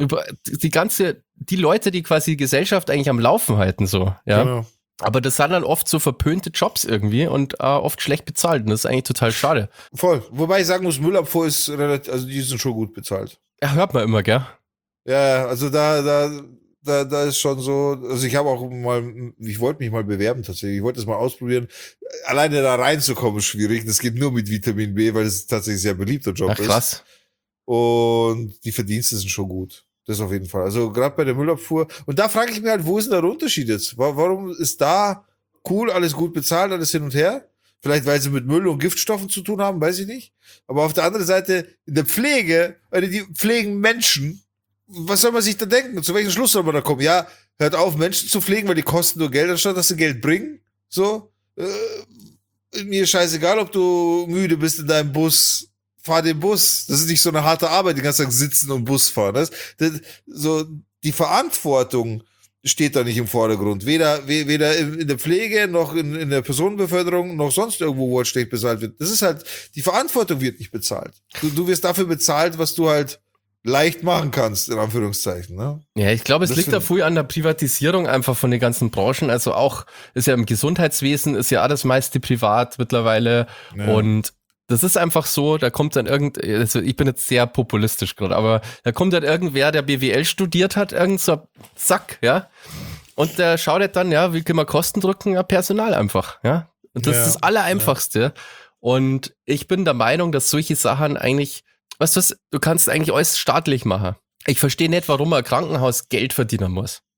Die Leute, die quasi die Gesellschaft eigentlich am Laufen halten, so, ja. Genau. Aber das sind dann oft so verpönte Jobs irgendwie und oft schlecht bezahlt. Und das ist eigentlich total schade. Voll. Wobei ich sagen muss, Müllabfuhr ist relativ, also die sind schon gut bezahlt. Ja, hört man immer, gell? Ja, also da ist schon so, also ich wollte mich mal bewerben tatsächlich, ich wollte es mal ausprobieren. Alleine da reinzukommen ist schwierig, das geht nur mit Vitamin B, weil es tatsächlich ein sehr beliebter Job ist. Krass. Und die Verdienste sind schon gut. Das auf jeden Fall. Also gerade bei der Müllabfuhr. Und da frage ich mich halt, wo ist denn der Unterschied jetzt? Warum ist da cool, alles gut bezahlt, alles hin und her? Vielleicht, weil sie mit Müll und Giftstoffen zu tun haben, weiß ich nicht. Aber auf der anderen Seite, in der Pflege, die pflegen Menschen. Was soll man sich da denken? Zu welchem Schluss soll man da kommen? Ja, hört auf, Menschen zu pflegen, weil die kosten nur Geld, anstatt dass sie Geld bringen. So. Mir ist scheißegal, ob du müde bist in deinem Bus. Fahr den Bus. Das ist nicht so eine harte Arbeit, den ganzen Tag sitzen und Bus fahren. So, die Verantwortung steht da nicht im Vordergrund. Weder in der Pflege, noch in der Personenbeförderung, noch sonst irgendwo, wo halt schlecht bezahlt wird. Das ist halt, die Verantwortung wird nicht bezahlt. Du wirst dafür bezahlt, was du halt leicht machen kannst, in Anführungszeichen, ne? Ja, ich glaube, es liegt da früh an der Privatisierung einfach von den ganzen Branchen. Also auch, ist ja im Gesundheitswesen, ist ja alles meiste privat mittlerweile. Ja. Und das ist einfach so, da kommt dann also ich bin jetzt sehr populistisch gerade, aber da kommt dann irgendwer, der BWL studiert hat, irgend so ein Sack, ja. Und der schaut halt dann, ja, wie können wir Kosten drücken? Ja, Personal einfach, ja. Und das ist das Allereinfachste. Ja. Und ich bin der Meinung, dass solche Sachen eigentlich, weißt du was, du kannst eigentlich alles staatlich machen. Ich verstehe nicht, warum ein Krankenhaus Geld verdienen muss.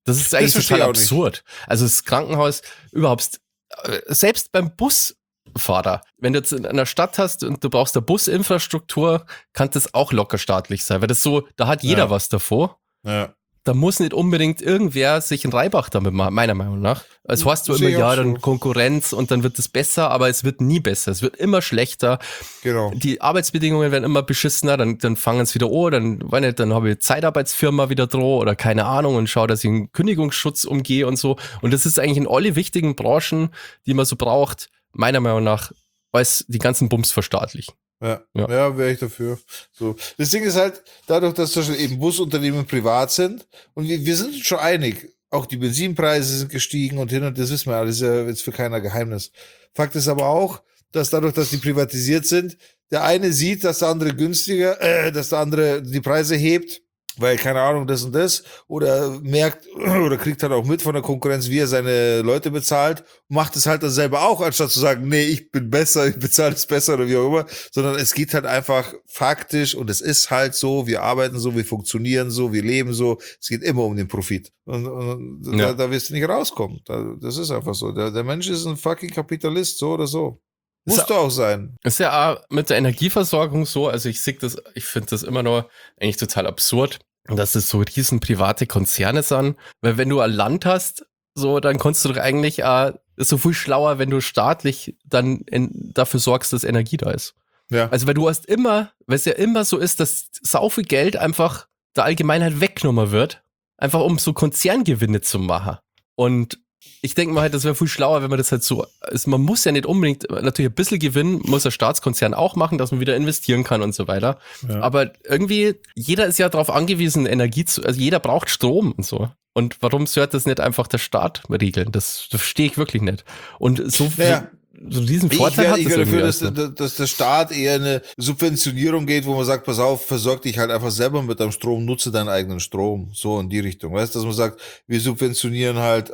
Das ist eigentlich total absurd. Also das Krankenhaus überhaupt, selbst beim Busfahrer, wenn du jetzt in einer Stadt hast und du brauchst eine Businfrastruktur, kann das auch locker staatlich sein, weil das so, da hat jeder was davor. Ja. Da muss nicht unbedingt irgendwer sich einen Reibach damit machen, meiner Meinung nach. Also hast du immer, ja, dann Konkurrenz und dann wird es besser, aber es wird nie besser. Es wird immer schlechter. Genau. Die Arbeitsbedingungen werden immer beschissener, dann fangen es wieder an, dann habe ich Zeitarbeitsfirma wieder droh oder keine Ahnung und schaue, dass ich einen Kündigungsschutz umgehe und so. Und das ist eigentlich in alle wichtigen Branchen, die man so braucht, meiner Meinung nach, als die ganzen Bums verstaatlichen. Ja, wäre ich dafür. So. Das Ding ist halt, dadurch, dass zum Beispiel eben Busunternehmen privat sind und wir sind uns schon einig, auch die Benzinpreise sind gestiegen und das wissen wir alles, ist ja jetzt für keiner Geheimnis. Fakt ist aber auch, dass dadurch, dass die privatisiert sind, der eine sieht, dass der andere dass der andere die Preise hebt, weil, keine Ahnung, das und das, oder merkt, oder kriegt halt auch mit von der Konkurrenz, wie er seine Leute bezahlt, macht es halt dann selber auch, anstatt zu sagen, nee, ich bin besser, ich bezahle es besser oder wie auch immer, sondern es geht halt einfach faktisch und es ist halt so, wir arbeiten so, wir funktionieren so, wir leben so, es geht immer um den Profit. Und da wirst du nicht rauskommen. Das ist einfach so. Der Mensch ist ein fucking Kapitalist, so oder so. Muss doch auch sein. Ist ja auch mit der Energieversorgung so, also ich finde das immer noch eigentlich total absurd, dass es so riesen private Konzerne sind, weil wenn du ein Land hast, so, dann kannst du doch eigentlich so viel schlauer, wenn du staatlich dann dafür sorgst, dass Energie da ist. Ja. Also weil es ja immer so ist, dass sau viel Geld einfach der Allgemeinheit weggenommen wird, einfach um so Konzerngewinne zu machen. Und ich denke mal halt, das wäre viel schlauer, wenn man das halt so ist. Man muss ja nicht unbedingt, natürlich ein bisschen gewinnen, muss der Staatskonzern auch machen, dass man wieder investieren kann und so weiter. Ja. Aber irgendwie, jeder ist ja darauf angewiesen, also jeder braucht Strom und so. Und warum sollte das nicht einfach der Staat regeln? Das verstehe ich wirklich nicht. Und so diesen Vorteil hat es irgendwie. Ich wäre dafür, dass der Staat eher eine Subventionierung geht, wo man sagt, pass auf, versorg dich halt einfach selber mit deinem Strom, nutze deinen eigenen Strom. So in die Richtung. Weißt du, dass man sagt, wir subventionieren halt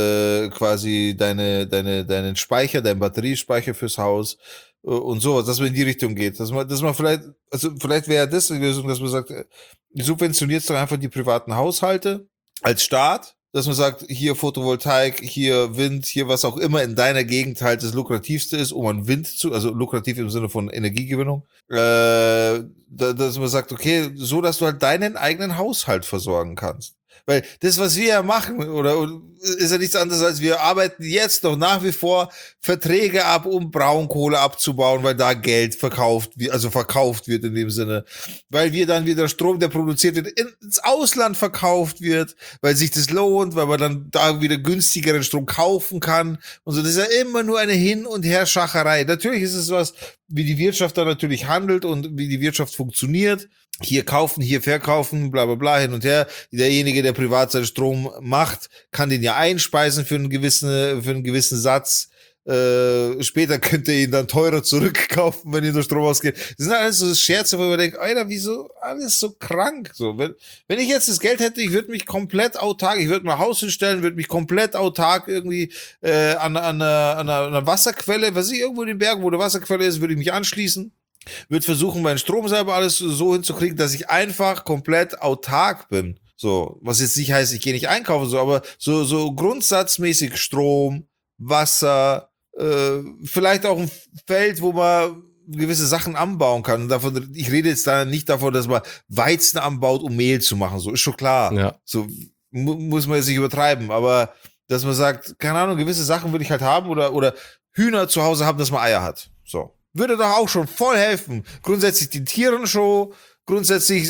quasi deinen Speicher, deinen Batteriespeicher fürs Haus und sowas, dass man in die Richtung geht. Dass man vielleicht wäre das die Lösung, dass man sagt, subventioniert doch einfach die privaten Haushalte als Staat, dass man sagt, hier Photovoltaik, hier Wind, hier was auch immer in deiner Gegend halt das lukrativste ist, um an Wind also lukrativ im Sinne von Energiegewinnung, dass man sagt, okay, so, dass du halt deinen eigenen Haushalt versorgen kannst. Weil das, was wir ja machen, ist ja nichts anderes, als wir arbeiten jetzt noch nach wie vor Verträge ab, um Braunkohle abzubauen, weil da Geld verkauft wird in dem Sinne. Weil wir dann wieder Strom, der produziert wird, ins Ausland verkauft wird, weil sich das lohnt, weil man dann da wieder günstigeren Strom kaufen kann. Und so, das ist ja immer nur eine Hin- und Herschacherei. Natürlich ist es was, wie die Wirtschaft da natürlich handelt und wie die Wirtschaft funktioniert. Hier kaufen, hier verkaufen, bla bla bla, hin und her. Derjenige, der privat seinen Strom macht, kann den ja einspeisen für einen gewissen Satz. Später könnt ihr ihn dann teurer zurückkaufen, wenn ihr der Strom ausgeht. Das sind alles so Scherze, wo man denkt, Alter, wieso alles so krank? So, wenn ich jetzt das Geld hätte, ich würde mich komplett autark, ich würde mein Haus hinstellen, würde mich komplett autark irgendwie an einer Wasserquelle, irgendwo in den Bergen, wo eine Wasserquelle ist, würde ich mich anschließen. Würde versuchen, meinen Strom selber alles so hinzukriegen, dass ich einfach komplett autark bin. So, was jetzt nicht heißt, ich gehe nicht einkaufen, so, aber so grundsatzmäßig Strom, Wasser, vielleicht auch ein Feld, wo man gewisse Sachen anbauen kann. Und ich rede jetzt da nicht davon, dass man Weizen anbaut, um Mehl zu machen. So, ist schon klar. Ja. So muss man jetzt nicht übertreiben, aber dass man sagt, keine Ahnung, gewisse Sachen würde ich halt haben oder Hühner zu Hause haben, dass man Eier hat. So. Würde doch auch schon voll helfen. Grundsätzlich den Tieren schon, grundsätzlich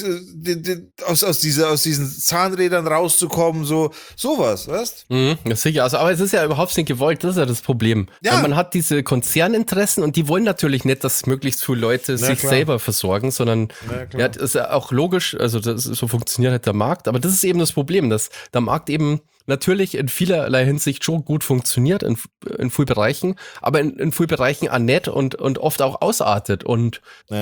aus diesen Zahnrädern rauszukommen, sowas, weißt? Das sicher. Also, aber es ist ja überhaupt nicht gewollt, das ist ja das Problem. Ja. Weil man hat diese Konzerninteressen und die wollen natürlich nicht, dass möglichst viele Leute sich selber versorgen, sondern das ist ja auch logisch, also so funktioniert halt der Markt, aber das ist eben das Problem, dass der Markt eben natürlich in vielerlei Hinsicht schon gut funktioniert, in vielen Bereichen, aber in vielen Bereichen auch nicht und oft auch ausartet und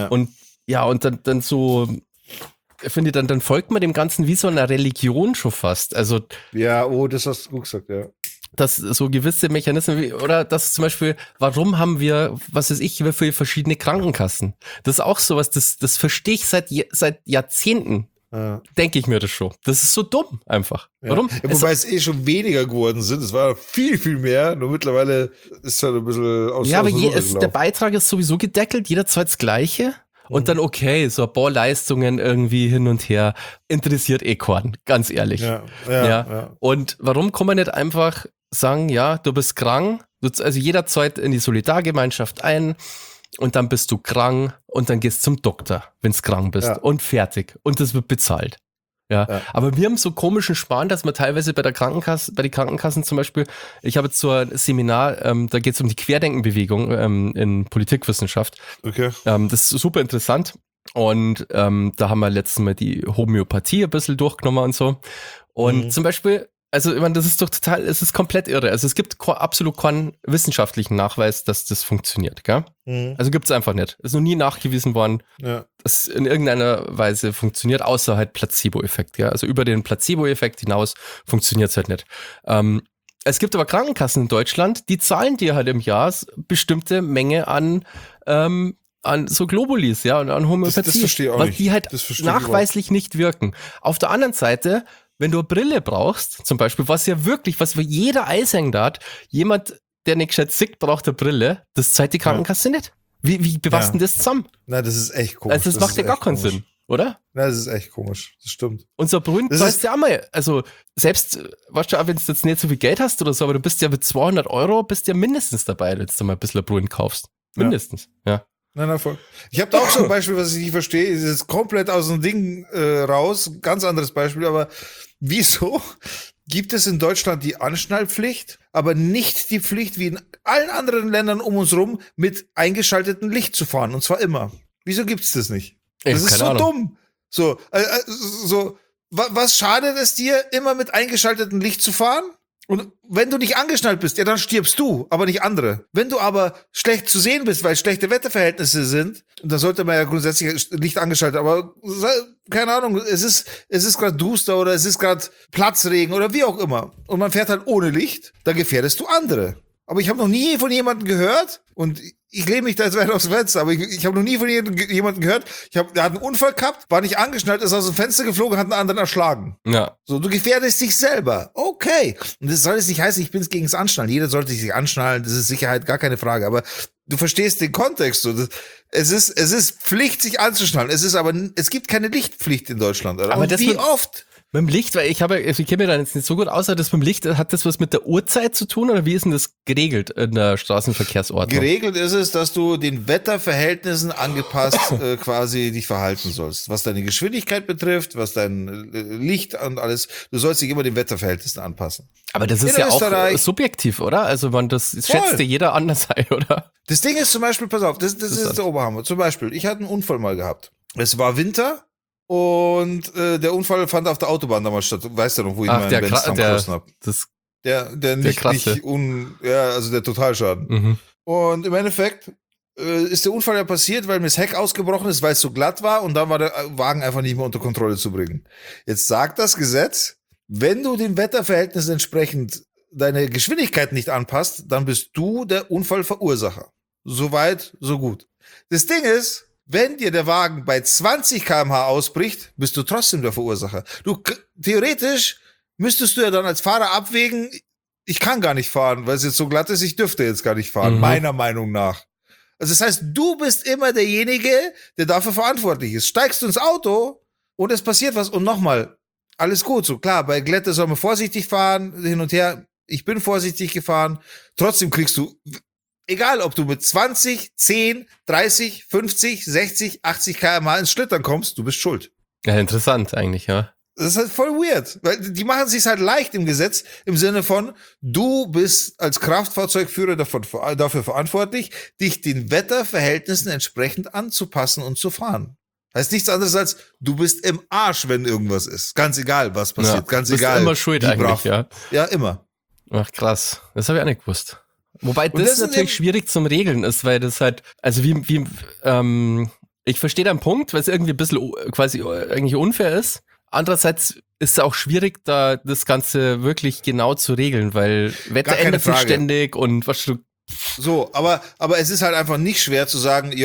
dann so, ich finde, dann folgt man dem Ganzen wie so einer Religion schon fast. Also ja, das hast du gut gesagt, ja. Dass so gewisse Mechanismen, oder dass zum Beispiel, warum haben wir, was weiß ich, wie viele verschiedene Krankenkassen? Das ist auch sowas, das verstehe ich seit Jahrzehnten denke ich mir das schon. Das ist so dumm einfach. Ja. Warum? Ja, wobei es schon weniger geworden sind. Es war viel, viel mehr. Nur mittlerweile ist es halt ein bisschen aus. Ja, aber der Beitrag ist sowieso gedeckelt. Jeder zahlt das Gleiche. Und dann okay, so ein paar Leistungen irgendwie hin und her. Interessiert keinen, ganz ehrlich. Ja. Und warum kann man nicht einfach sagen, ja, du bist krank. Also jeder zahlt in die Solidargemeinschaft ein. Und dann bist du krank und dann gehst zum Doktor, wenn du krank bist und fertig. Und das wird bezahlt. Ja. Aber wir haben so komischen Sparen, dass man teilweise bei den Krankenkassen zum Beispiel, ich habe jetzt so ein Seminar, da geht es um die Querdenkenbewegung in Politikwissenschaft. Okay. Das ist super interessant. Und da haben wir letztes Mal die Homöopathie ein bisschen durchgenommen und so. Und zum Beispiel, also ich meine, das ist doch total, es ist komplett irre. Also es gibt absolut keinen wissenschaftlichen Nachweis, dass das funktioniert, gell? Also gibt es einfach nicht. Es ist noch nie nachgewiesen worden, dass in irgendeiner Weise funktioniert, außer halt Placebo-Effekt, ja. Also über den Placebo-Effekt hinaus funktioniert es halt nicht. Es gibt aber Krankenkassen in Deutschland, die zahlen dir halt im Jahr bestimmte Menge an so Globulis, ja, und an Homöopathie, das verstehe ich auch nicht. Die halt nachweislich nicht wirken. Auf der anderen Seite, wenn du eine Brille brauchst, zum Beispiel, was für jeder Eishänger hat, jemand, der nicht gescheit sieht, braucht eine Brille, das zahlt die Krankenkasse nicht. Wie bewasst denn das zusammen? Na, das ist echt komisch. Also das macht ja gar keinen Sinn, oder? Na, das ist echt komisch, das stimmt. Und so Brühen zahlst du ja auch mal, also selbst, weißt du, auch wenn du jetzt nicht so viel Geld hast oder so, aber du bist ja mit 200 € bist ja mindestens dabei, wenn du mal ein bisschen Brühen kaufst. Mindestens, ja. Nein, voll. Ich habe da auch so ein Beispiel, was ich nicht verstehe, ist jetzt komplett aus dem Ding raus, ganz anderes Beispiel, aber wieso gibt es in Deutschland die Anschnallpflicht, aber nicht die Pflicht, wie in allen anderen Ländern um uns rum, mit eingeschaltetem Licht zu fahren, und zwar immer? Wieso gibt's das nicht? Das ist so dumm. So, was schadet es dir, immer mit eingeschaltetem Licht zu fahren? Und wenn du nicht angeschnallt bist, ja, dann stirbst du, aber nicht andere. Wenn du aber schlecht zu sehen bist, weil schlechte Wetterverhältnisse sind, und da sollte man ja grundsätzlich Licht angeschaltet, aber keine Ahnung, es ist gerade duster oder es ist gerade Platzregen oder wie auch immer, und man fährt halt ohne Licht, dann gefährdest du andere. Aber ich habe noch nie von jemandem gehört, und ich lehne mich da jetzt weit aufs Fenster, aber ich habe noch nie von jemandem gehört, der hat einen Unfall gehabt, war nicht angeschnallt, ist aus dem Fenster geflogen, hat einen anderen erschlagen. Ja. So, du gefährdest dich selber. Okay. Und das soll jetzt nicht heißen, ich bin gegen das Anschnallen. Jeder sollte sich anschnallen, das ist Sicherheit, gar keine Frage. Aber du verstehst den Kontext. So. Es ist Pflicht, sich anzuschnallen. Es gibt keine Lichtpflicht in Deutschland. Oder? Aber und wie oft? Mit dem Licht, weil ich kenne mir da jetzt nicht so gut aus, aber das mit dem Licht, hat das was mit der Uhrzeit zu tun, oder wie ist denn das geregelt in der Straßenverkehrsordnung? Geregelt ist es, dass du den Wetterverhältnissen angepasst quasi dich verhalten sollst. Was deine Geschwindigkeit betrifft, was dein Licht und alles, du sollst dich immer den Wetterverhältnissen anpassen. Aber das ist ja auch subjektiv, oder? Also das schätzt ja jeder anders ein, oder? Das Ding ist zum Beispiel, pass auf, das ist der Oberhammer. Zum Beispiel, ich hatte einen Unfall mal gehabt. Es war Winter. Und der Unfall fand auf der Autobahn damals statt. Weißt du noch, wo ich meinen Benz zusammengeschossen habe? Also der Totalschaden. Mhm. Und im Endeffekt ist der Unfall ja passiert, weil mir das Heck ausgebrochen ist, weil es so glatt war, und dann war der Wagen einfach nicht mehr unter Kontrolle zu bringen. Jetzt sagt das Gesetz, wenn du den Wetterverhältnissen entsprechend deine Geschwindigkeit nicht anpasst, dann bist du der Unfallverursacher. Soweit, so gut. Das Ding ist, wenn dir der Wagen bei 20 km/h ausbricht, bist du trotzdem der Verursacher. Theoretisch müsstest du ja dann als Fahrer abwägen, ich kann gar nicht fahren, weil es jetzt so glatt ist, ich dürfte jetzt gar nicht fahren, meiner Meinung nach. Also das heißt, du bist immer derjenige, der dafür verantwortlich ist. Steigst du ins Auto und es passiert was, und nochmal, alles gut, so klar, bei Glätte soll man vorsichtig fahren, hin und her, ich bin vorsichtig gefahren, trotzdem kriegst du, egal, ob du mit 20, 10, 30, 50, 60, 80 km/h ins Schlittern kommst, du bist schuld. Ja, interessant eigentlich, ja. Das ist halt voll weird, weil die machen es sich halt leicht im Gesetz, im Sinne von, du bist als Kraftfahrzeugführer dafür verantwortlich, dich den Wetterverhältnissen entsprechend anzupassen und zu fahren. Heißt nichts anderes als, du bist im Arsch, wenn irgendwas ist. Ganz egal, was passiert. Ja, ganz egal. Du bist immer schuld eigentlich, ja. Ja, immer. Ach, krass. Das habe ich auch nicht gewusst. Wobei das natürlich schwierig zum Regeln ist, weil das halt, also ich verstehe deinen Punkt, weil es irgendwie ein bisschen quasi eigentlich unfair ist. Andererseits ist es auch schwierig, da das Ganze wirklich genau zu regeln, weil Wetter ändert sich ständig und was du. So, aber es ist halt einfach nicht schwer zu sagen, yo,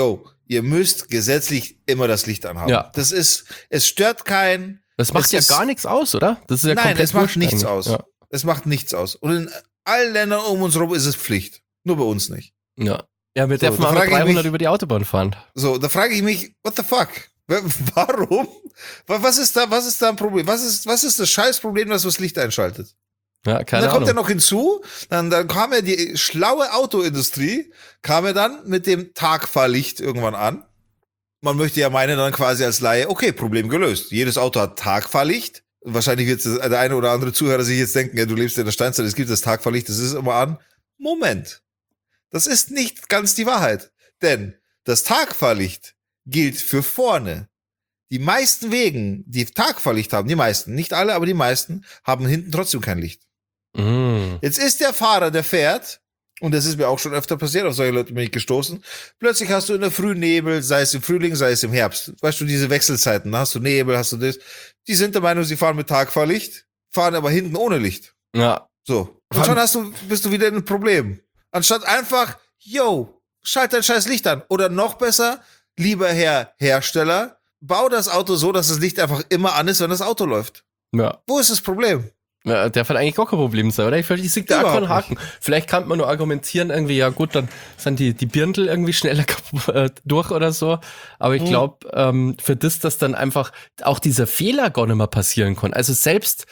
ihr müsst gesetzlich immer das Licht anhaben. Ja. Es stört keinen. Das macht ja gar nichts aus, oder? Das ist ja nein, komplett es macht nichts eigentlich. aus. Ja. Es macht nichts aus. Und in allen Ländern um uns herum ist es Pflicht. Nur bei uns nicht. Ja. Ja, wir dürfen auch 300 über die Autobahn fahren. So, da frage ich mich, what the fuck? Warum? Was ist da ein Problem? Was ist das Scheißproblem, dass das Licht einschaltet? Ja, keine Ahnung. Dann kommt ja noch hinzu, dann kam ja die schlaue Autoindustrie, kam ja dann mit dem Tagfahrlicht irgendwann an. Man möchte ja meinen dann quasi als Laie, okay, Problem gelöst. Jedes Auto hat Tagfahrlicht. Wahrscheinlich wird der eine oder andere Zuhörer sich jetzt denken, ja, du lebst in der Steinzeit, es gibt das Tagfahrlicht, das ist immer an. Moment. Das ist nicht ganz die Wahrheit. Denn das Tagfahrlicht gilt für vorne. Die meisten Wegen, die Tagfahrlicht haben, die meisten, nicht alle, aber die meisten, haben hinten trotzdem kein Licht. Jetzt ist der Fahrer, der fährt, und das ist mir auch schon öfter passiert, auf solche Leute bin ich gestoßen, plötzlich hast du in der Früh Nebel, sei es im Frühling, sei es im Herbst. Weißt du, diese Wechselzeiten, da hast du Nebel, hast du das. Die sind der Meinung, sie fahren mit Tagfahrlicht, fahren aber hinten ohne Licht. Ja. So. Und schon bist du wieder in einem Problem. Anstatt einfach, schalt dein scheiß Licht an. Oder noch besser, lieber Herr Hersteller, bau das Auto so, dass das Licht einfach immer an ist, wenn das Auto läuft. Ja. Wo ist das Problem? Ja, der wird eigentlich gar kein Problem sein, oder? Ich sehe da auch keinen Haken. Vielleicht kann man nur argumentieren, irgendwie, ja gut, dann sind die Birndl irgendwie schneller durch oder so. Aber ich glaube, für das dann einfach auch dieser Fehler gar nicht mehr passieren kann. Also selbst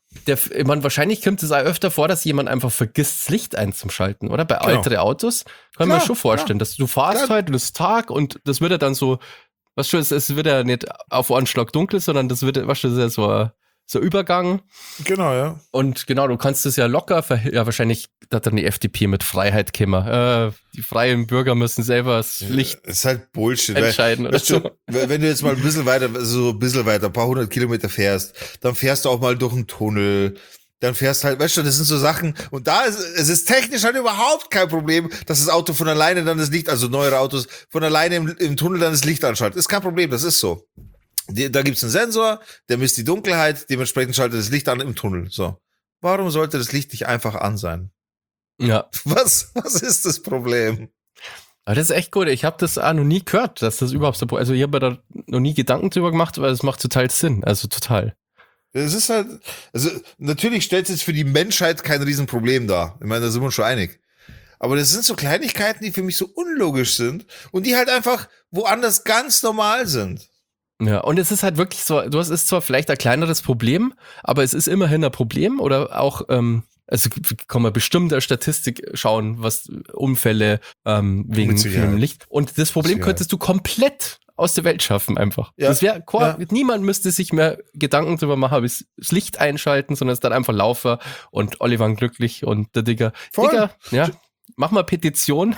ich meine, wahrscheinlich kommt es auch öfter vor, dass jemand einfach vergisst, das Licht einzuschalten, oder? Bei älteren Autos kann man schon vorstellen, dass du fahrst halt und es ist Tag und das wird ja dann so, weißt du, es wird ja nicht auf einen Schlag dunkel, sondern das wird, weißt du, das ist ja so Übergang. Genau, ja. Und genau, du kannst es ja locker, wahrscheinlich hat dann die FDP mit Freiheit käme. Die freien Bürger müssen selber das Licht ist halt Bullshit, entscheiden. Weil, weißt du, wenn du jetzt mal ein bisschen weiter, ein paar 100 Kilometer fährst, dann fährst du auch mal durch einen Tunnel, dann fährst halt, weißt du, das sind so Sachen, und es ist technisch halt überhaupt kein Problem, dass das Auto von alleine dann das Licht, also neuere Autos, von alleine im Tunnel dann das Licht anschaltet. Ist kein Problem, das ist so. Da gibt's einen Sensor, der misst die Dunkelheit, dementsprechend schaltet das Licht an im Tunnel. So. Warum sollte das Licht nicht einfach an sein? Ja. Was ist das Problem? Aber das ist echt gut. Ich habe das auch noch nie gehört, dass das überhaupt so, also ich habe mir da noch nie Gedanken drüber gemacht, weil es macht total Sinn. Also total. Es ist halt, also natürlich stellt es jetzt für die Menschheit kein Riesenproblem dar. Ich meine, da sind wir uns schon einig. Aber das sind so Kleinigkeiten, die für mich so unlogisch sind und die halt einfach woanders ganz normal sind. Ja, und es ist halt wirklich so, es ist zwar vielleicht ein kleineres Problem, aber es ist immerhin ein Problem oder auch, also kann man bestimmt der Statistik schauen, was Unfälle wegen vielem Licht. Und das Problem könntest du komplett aus der Welt schaffen einfach. Ja. Das wäre, niemand müsste sich mehr Gedanken drüber machen, das Licht einschalten, sondern es dann einfach laufen und alle waren glücklich und der Digger, ja, mach mal Petition.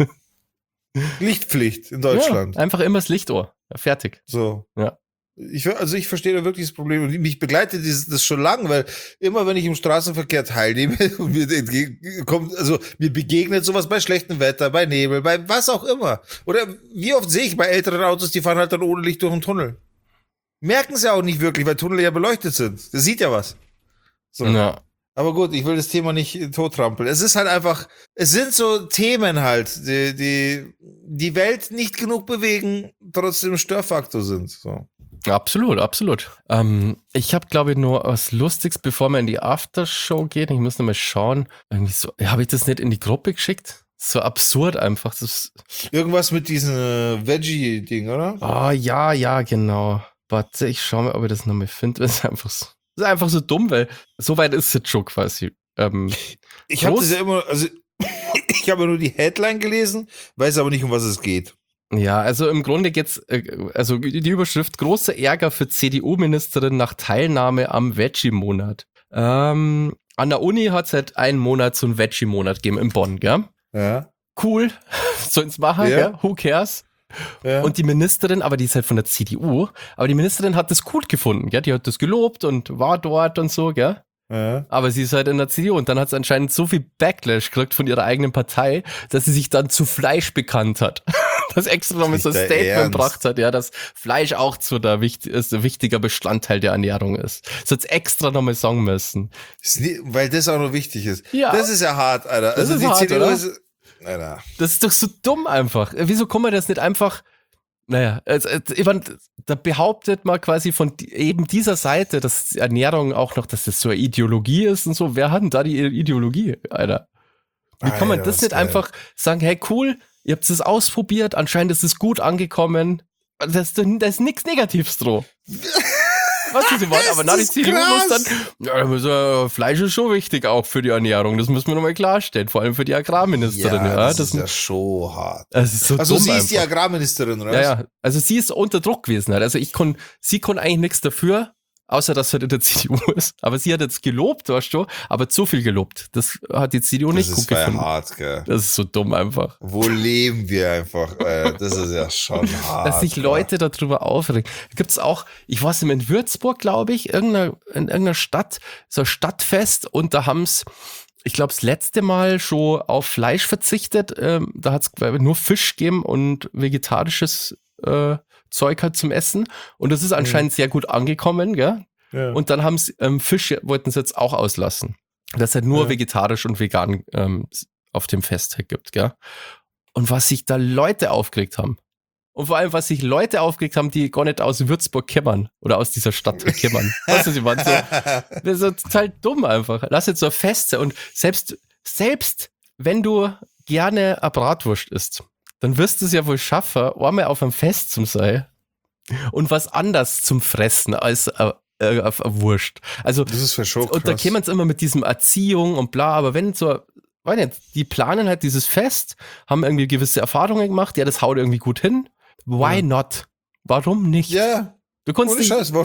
Lichtpflicht in Deutschland. Ja, einfach immer das Lichtohr. Fertig. So. Ja. Ich verstehe da wirklich das Problem und mich begleitet das schon lange, weil immer wenn ich im Straßenverkehr teilnehme und mir begegnet sowas bei schlechtem Wetter, bei Nebel, bei was auch immer. Oder wie oft sehe ich bei älteren Autos, die fahren halt dann ohne Licht durch den Tunnel. Merken sie auch nicht wirklich, weil Tunnel ja beleuchtet sind. Das sieht ja was. So. Ja. Aber gut, ich will das Thema nicht tottrampeln. Es ist halt einfach, es sind so Themen halt, die Welt nicht genug bewegen, trotzdem Störfaktor sind. So. Absolut, absolut. Ich habe, glaube ich, nur was Lustiges, bevor wir in die Aftershow gehen. Ich muss noch mal schauen. Irgendwie so, habe ich das nicht in die Gruppe geschickt? So absurd einfach. Irgendwas mit diesem Veggie-Ding, oder? Ah, ja, genau. Warte, ich schaue mal, ob ich das noch mal finde. Das ist einfach so dumm, weil so weit ist es schon quasi. Ich habe das ja immer, also ich habe nur die Headline gelesen, weiß aber nicht, um was es geht. Ja, also im Grunde geht's, also die Überschrift: großer Ärger für CDU-Ministerin nach Teilnahme am Veggie-Monat. An der Uni hat es halt einen Monat so einen Veggie-Monat gegeben in Bonn, gell? Ja. Cool, sollen's machen, gell? Who cares? Ja. Und die Ministerin, aber die ist halt von der CDU, aber die Ministerin hat das cool gefunden, gell? Die hat das gelobt und war dort und so, gell? Ja. Aber sie ist halt in der CDU und dann hat sie anscheinend so viel Backlash gekriegt von ihrer eigenen Partei, dass sie sich dann zu Fleisch bekannt hat. Das extra nochmal so ein Statement gebracht hat, ja, dass Fleisch auch ein wichtiger Bestandteil der Ernährung ist. Das hat extra nochmal sagen müssen. Weil das auch noch wichtig ist. Ja. Das ist ja hart, Alter. Das ist die hart, CDU ist, Alter. Das ist doch so dumm einfach. Wieso kann man das nicht einfach Naja, da behauptet man quasi von eben dieser Seite, dass Ernährung auch noch, dass das so eine Ideologie ist und so. Wer hat denn da die Ideologie, Alter? Wie kann man das nicht einfach sagen, hey cool, ihr habt es ausprobiert, anscheinend ist es gut angekommen. Da ist nichts Negatives drauf. Was sie wollen, aber nach die CDU muss dann, Fleisch ist schon wichtig auch für die Ernährung, das müssen wir nochmal klarstellen, vor allem für die Agrarministerin. Das ist ja schon hart. Das ist so also sie einfach. Ist die Agrarministerin, oder? Ja, also sie ist unter Druck gewesen. Also sie konnte eigentlich nichts dafür, außer dass sie in der CDU ist. Aber sie hat jetzt gelobt, weißt du, aber zu viel gelobt. Das hat die CDU nicht gut gefunden. Das ist hart, gell? Das ist so dumm einfach. Wo leben wir einfach? Das ist ja schon hart. Dass sich Leute darüber aufregen. Gibt's auch, ich weiß nicht, in Würzburg, glaube ich, in irgendeiner Stadt, so ein Stadtfest und da haben's, ich glaube, das letzte Mal schon auf Fleisch verzichtet. Da hat's nur Fisch gegeben und vegetarisches Zeug halt zum Essen und das ist anscheinend sehr gut angekommen, gell? Ja. Und dann haben sie Fisch wollten sie jetzt auch auslassen, dass es halt nur vegetarisch und vegan auf dem Fest gibt, gell? Und was sich da Leute aufgeregt haben und vor allem was sich Leute aufgeregt haben, die gar nicht aus Würzburg kämmern oder aus dieser Stadt kämmern. Weißt du, sie waren so, das ist so total dumm einfach. Lass jetzt so Feste und selbst wenn du gerne eine Bratwurst isst, dann wirst du es ja wohl schaffen, einmal auf einem Fest zum sein und was anders zum Fressen als auf Wurst. Also, das ist für schon krass. Und da kämen es immer mit diesem Erziehung und bla, aber wenn so, weiß nicht, die planen halt dieses Fest, haben irgendwie gewisse Erfahrungen gemacht, ja, das haut irgendwie gut hin. Why not? Warum nicht? Ja. Du kannst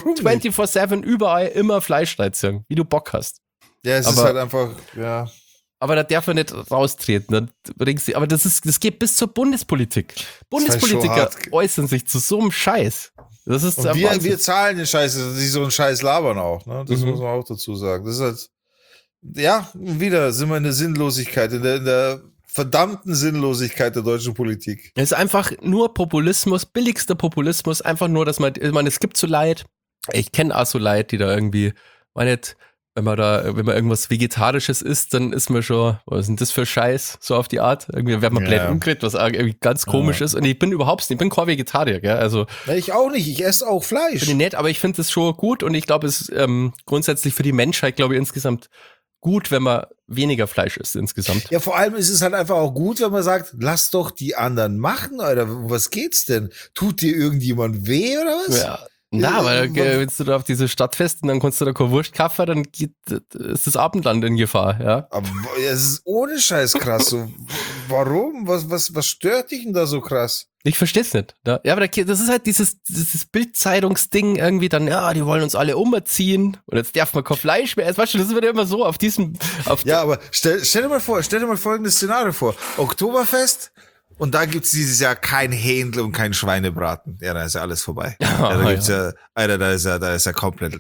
24/7 überall immer Fleisch reinziehen, wie du Bock hast. Ja, es ist halt einfach, ja. Aber da darf er nicht raustreten. Dann bringst du, aber das geht bis zur Bundespolitik. Bundespolitiker äußern sich zu so einem Scheiß. Das ist und wir zahlen den Scheiß, die so einen Scheiß labern auch. Ne? Das muss man auch dazu sagen. Das ist halt, ja, wieder sind wir in der Sinnlosigkeit, in der verdammten Sinnlosigkeit der deutschen Politik. Es ist einfach nur Populismus, billigster Populismus, einfach nur, dass es gibt so Leid. Ich kenne auch so Leid, die da irgendwie, wenn man irgendwas Vegetarisches isst, dann ist man schon, was ist denn das für Scheiß, so auf die Art. Irgendwie wird man blöd umgekriegt, was irgendwie ganz komisch ist. Und ich bin kein Vegetarier, gell, also. Ja, ich auch nicht, ich esse auch Fleisch. Bin ich nett, aber ich finde das schon gut und ich glaube, es ist grundsätzlich für die Menschheit, glaube ich, insgesamt gut, wenn man weniger Fleisch isst insgesamt. Ja, vor allem ist es halt einfach auch gut, wenn man sagt, lass doch die anderen machen, Alter, was geht's denn? Tut dir irgendjemand weh oder was? Ja. Na, weil wenn du da auf diese Stadtfest und dann kannst du da keine Wurst kaufen, dann ist das Abendland in Gefahr, ja. Aber es ist ohne Scheiß krass. So, warum? Was stört dich denn da so krass? Ich versteh's nicht. Ja, aber das ist halt dieses Bild-Zeitungsding irgendwie dann, ja, die wollen uns alle umerziehen und jetzt darf man kein Fleisch mehr essen. Weißt du, das wird ja immer so auf diesem... Ja, aber stell dir mal folgendes Szenario vor. Oktoberfest... Und da gibt's dieses Jahr kein Händel und kein Schweinebraten. Ja, da ist ja alles vorbei. Da gibt's Alter, da ist ja komplett.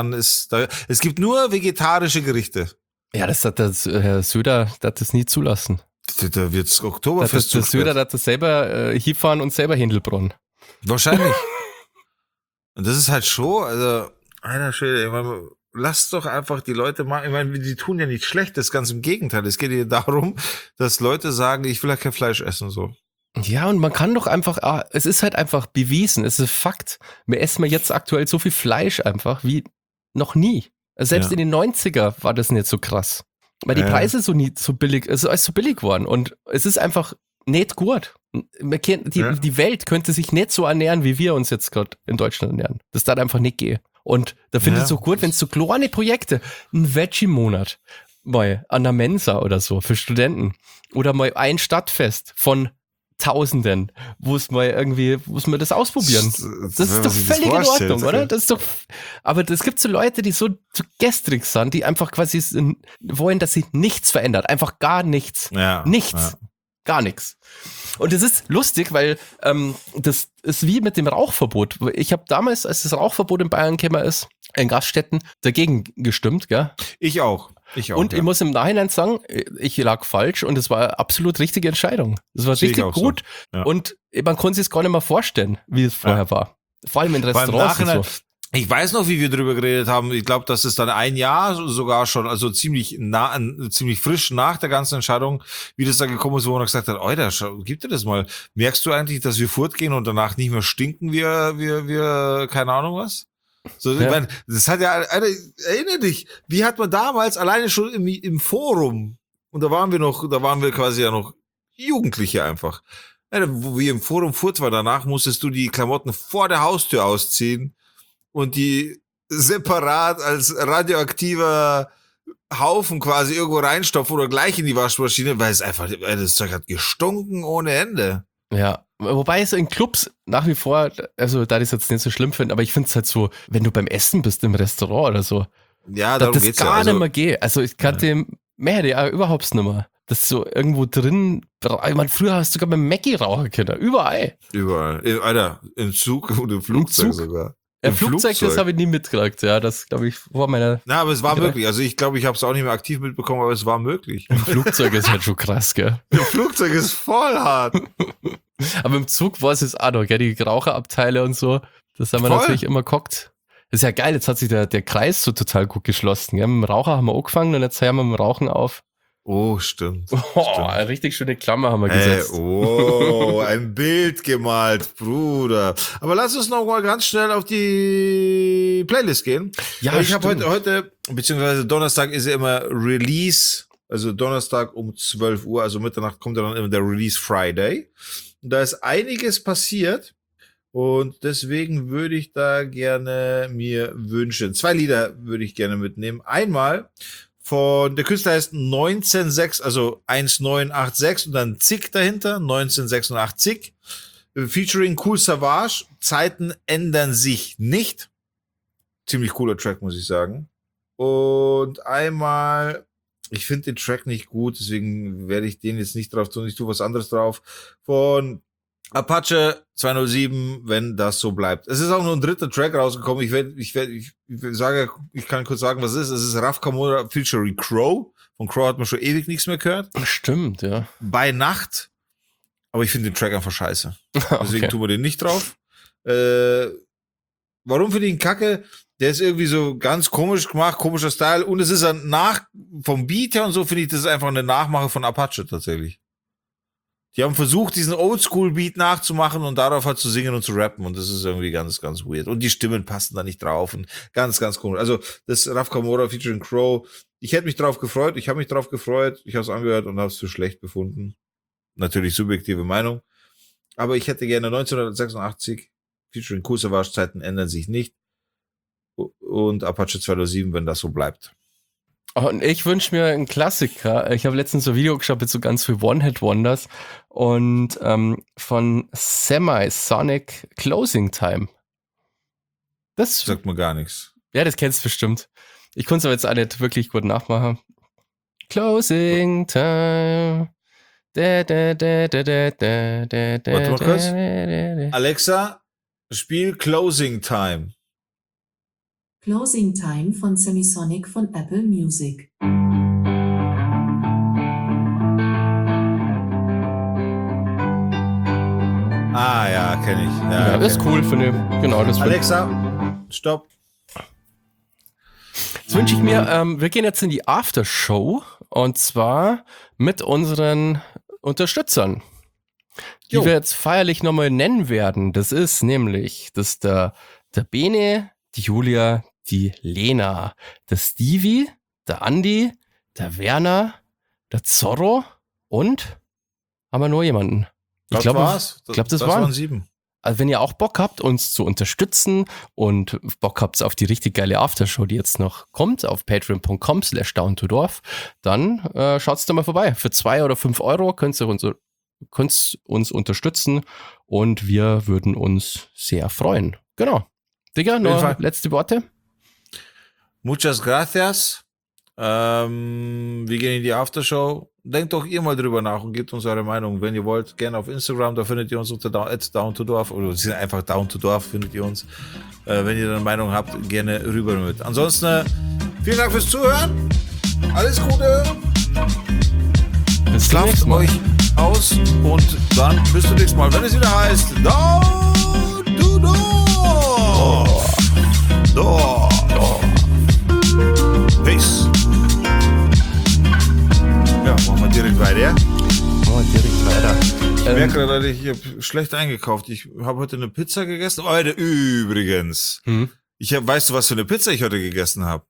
Es gibt nur vegetarische Gerichte. Ja, das hat Herr Söder, das nie zulassen. Da wird's Oktoberfest. Der Söder hat das selber hinfahren und selber Händel brauen. Wahrscheinlich. Und das ist halt schon, also, Alter Schwede, ich meine, lass doch einfach die Leute machen. Ich meine, die tun ja nichts Schlechtes, ganz im Gegenteil. Es geht ja darum, dass Leute sagen, ich will ja kein Fleisch essen, so. Ja, und man kann doch einfach, es ist halt einfach bewiesen, es ist Fakt. Wir essen jetzt aktuell so viel Fleisch einfach wie noch nie. Also selbst in den 90er war das nicht so krass. Weil die Preise so billig, es ist alles so billig geworden und es ist einfach nicht gut. Die Welt könnte sich nicht so ernähren, wie wir uns jetzt gerade in Deutschland ernähren. Das darf einfach nicht gehen. Und da finde ich es so gut, wenn es so kleine Projekte, ein Veggie-Monat, mal an der Mensa oder so für Studenten oder mal ein Stadtfest von Tausenden, wo es mal das ausprobieren. Das ist doch völlig in Ordnung, oder? Das ist doch, aber es gibt so Leute, die so gestrig sind, die einfach quasi wollen, dass sich nichts verändert. Einfach gar nichts. Ja, nichts. Ja. Gar nichts. Und das ist lustig, weil das ist wie mit dem Rauchverbot. Ich habe damals, als das Rauchverbot in Bayern gekommen ist, in Gaststätten, dagegen gestimmt, gell? Ich auch. Und ich muss im Nachhinein sagen, ich lag falsch und es war eine absolut richtige Entscheidung. Es war richtig gut so. Ja. und man konnte sich es gar nicht mehr vorstellen, wie es vorher war. Vor allem in Restaurants. Ich weiß noch, wie wir drüber geredet haben. Ich glaube, das ist dann ein Jahr sogar schon, also ziemlich frisch nach der ganzen Entscheidung, wie das da gekommen ist, wo man gesagt hat, Alter, gib dir das mal. Merkst du eigentlich, dass wir fortgehen und danach nicht mehr stinken wir keine Ahnung was? So, ja. Ich meine, das hat ja, erinnere dich, wie hat man damals alleine schon im Forum, und da waren wir quasi ja noch Jugendliche einfach. Wo wir im Forum fort waren, danach musstest du die Klamotten vor der Haustür ausziehen und die separat als radioaktiver Haufen quasi irgendwo reinstopfen oder gleich in die Waschmaschine, weil es einfach, das Zeug hat gestunken ohne Ende. Ja, wobei es in Clubs nach wie vor, also da ich es jetzt nicht so schlimm finde, aber ich finde es halt so, wenn du beim Essen bist im Restaurant oder so, ja, darum das geht's gar ja. nicht mehr geht. Also ich kannte mehr überhaupt nicht mehr. Das ist so irgendwo drin, ich meine, früher hast du sogar beim Mackie rauchen können, überall. Überall, Alter, im Zug und im Flugzeug sogar. Im Flugzeug, das habe ich nie mitgekriegt, ja, das glaube ich vor meiner... Na, aber es war möglich, also ich glaube, ich habe es auch nicht mehr aktiv mitbekommen, aber es war möglich. Im Flugzeug ist halt schon krass, gell? Im Flugzeug ist voll hart. Aber im Zug war es jetzt auch noch, gell, die Raucherabteile und so, das haben wir natürlich immer geguckt. Das ist ja geil, jetzt hat sich der Kreis so total gut geschlossen, gell? Mit dem Raucher haben wir angefangen und jetzt hören wir mit dem Rauchen auf. Oh, stimmt. Eine richtig schöne Klammer haben wir gesetzt. Oh, ein Bild gemalt, Bruder. Aber lass uns noch mal ganz schnell auf die Playlist gehen. Ja, ich habe heute, beziehungsweise Donnerstag ist ja immer Release, also Donnerstag um 12 Uhr, also Mitternacht kommt dann immer der Release Friday. Und da ist einiges passiert und deswegen würde ich da gerne mir wünschen. 2 Lieder würde ich gerne mitnehmen. Einmal der Künstler heißt 196, also 1986 und dann Zick dahinter, 1986, featuring Kool Savas, Zeiten ändern sich nicht. Ziemlich cooler Track, muss ich sagen. Und einmal, ich finde den Track nicht gut, deswegen werde ich den jetzt nicht drauf tun, ich tue was anderes drauf, von Apache 207, wenn das so bleibt. Es ist auch nur ein 3. Track rausgekommen. Ich kann kurz sagen, was es ist. Es ist Raf Kamora featuring Crow. Von Crow hat man schon ewig nichts mehr gehört. Stimmt, ja. Bei Nacht. Aber ich finde den Track einfach scheiße. Okay. Deswegen tun wir den nicht drauf. Warum finde ich ihn kacke? Der ist irgendwie so ganz komisch gemacht, komischer Style. Und es ist vom Beat her und so, finde ich, das ist einfach eine Nachmache von Apache tatsächlich. Die haben versucht, diesen Oldschool-Beat nachzumachen und darauf halt zu singen und zu rappen. Und das ist irgendwie ganz, ganz weird. Und die Stimmen passen da nicht drauf. Und ganz, ganz komisch. Also, das Raf Kamora featuring Crow. Ich hätte mich drauf gefreut. Ich habe mich drauf gefreut. Ich habe es angehört und habe es für schlecht befunden. Natürlich subjektive Meinung. Aber ich hätte gerne 1986 featuring Kool Savas, Zeiten ändern sich nicht. Und Apache 207, wenn das so bleibt. Und ich wünsche mir einen Klassiker. Ich habe letztens so ein Video geschaut mit so ganz viel One-Hit-Wonders und von Semisonic Closing Time. Das sagt mir gar nichts. Ja, das kennst du bestimmt. Ich konnte es aber jetzt auch nicht wirklich gut nachmachen. Closing Time. Warte mal kurz. Alexa, spiel Closing Time. Closing Time von Semisonic von Apple Music. Ah ja, kenne ich. Ja, das ist cool, finde ich. Genau, das Alexa, stopp. Jetzt wünsche ich mir, wir gehen jetzt in die Aftershow und zwar mit unseren Unterstützern, die wir jetzt feierlich nochmal nennen werden. Das ist nämlich der Bene, die Julia, die Lena, der Stevie, der Andi, der Werner, der Zorro und haben wir nur jemanden. Ich glaube, das waren 7. Also wenn ihr auch Bock habt, uns zu unterstützen und Bock habt auf die richtig geile Aftershow, die jetzt noch kommt, auf patreon.com/downtodorf, dann schaut's da mal vorbei. Für 2 oder 5 Euro könnt ihr uns unterstützen und wir würden uns sehr freuen. Genau. Digga, noch letzte Worte? Muchas gracias. Wir gehen in die Aftershow. Denkt doch ihr mal drüber nach und gebt uns eure Meinung. Wenn ihr wollt, gerne auf Instagram, da findet ihr uns unter @downtodorf oder sie sind einfach downtodorf, findet ihr uns. Wenn ihr eine Meinung habt, gerne rüber mit. Ansonsten, vielen Dank fürs Zuhören. Alles Gute. Schlaft euch aus und dann bis zum nächsten Mal, wenn es wieder heißt Down to Dorf. bei dir? Oh, direkt weiter. Ich merke gerade, ich habe schlecht eingekauft. Ich habe heute eine Pizza gegessen. Heute übrigens. Weißt du, was für eine Pizza ich heute gegessen habe?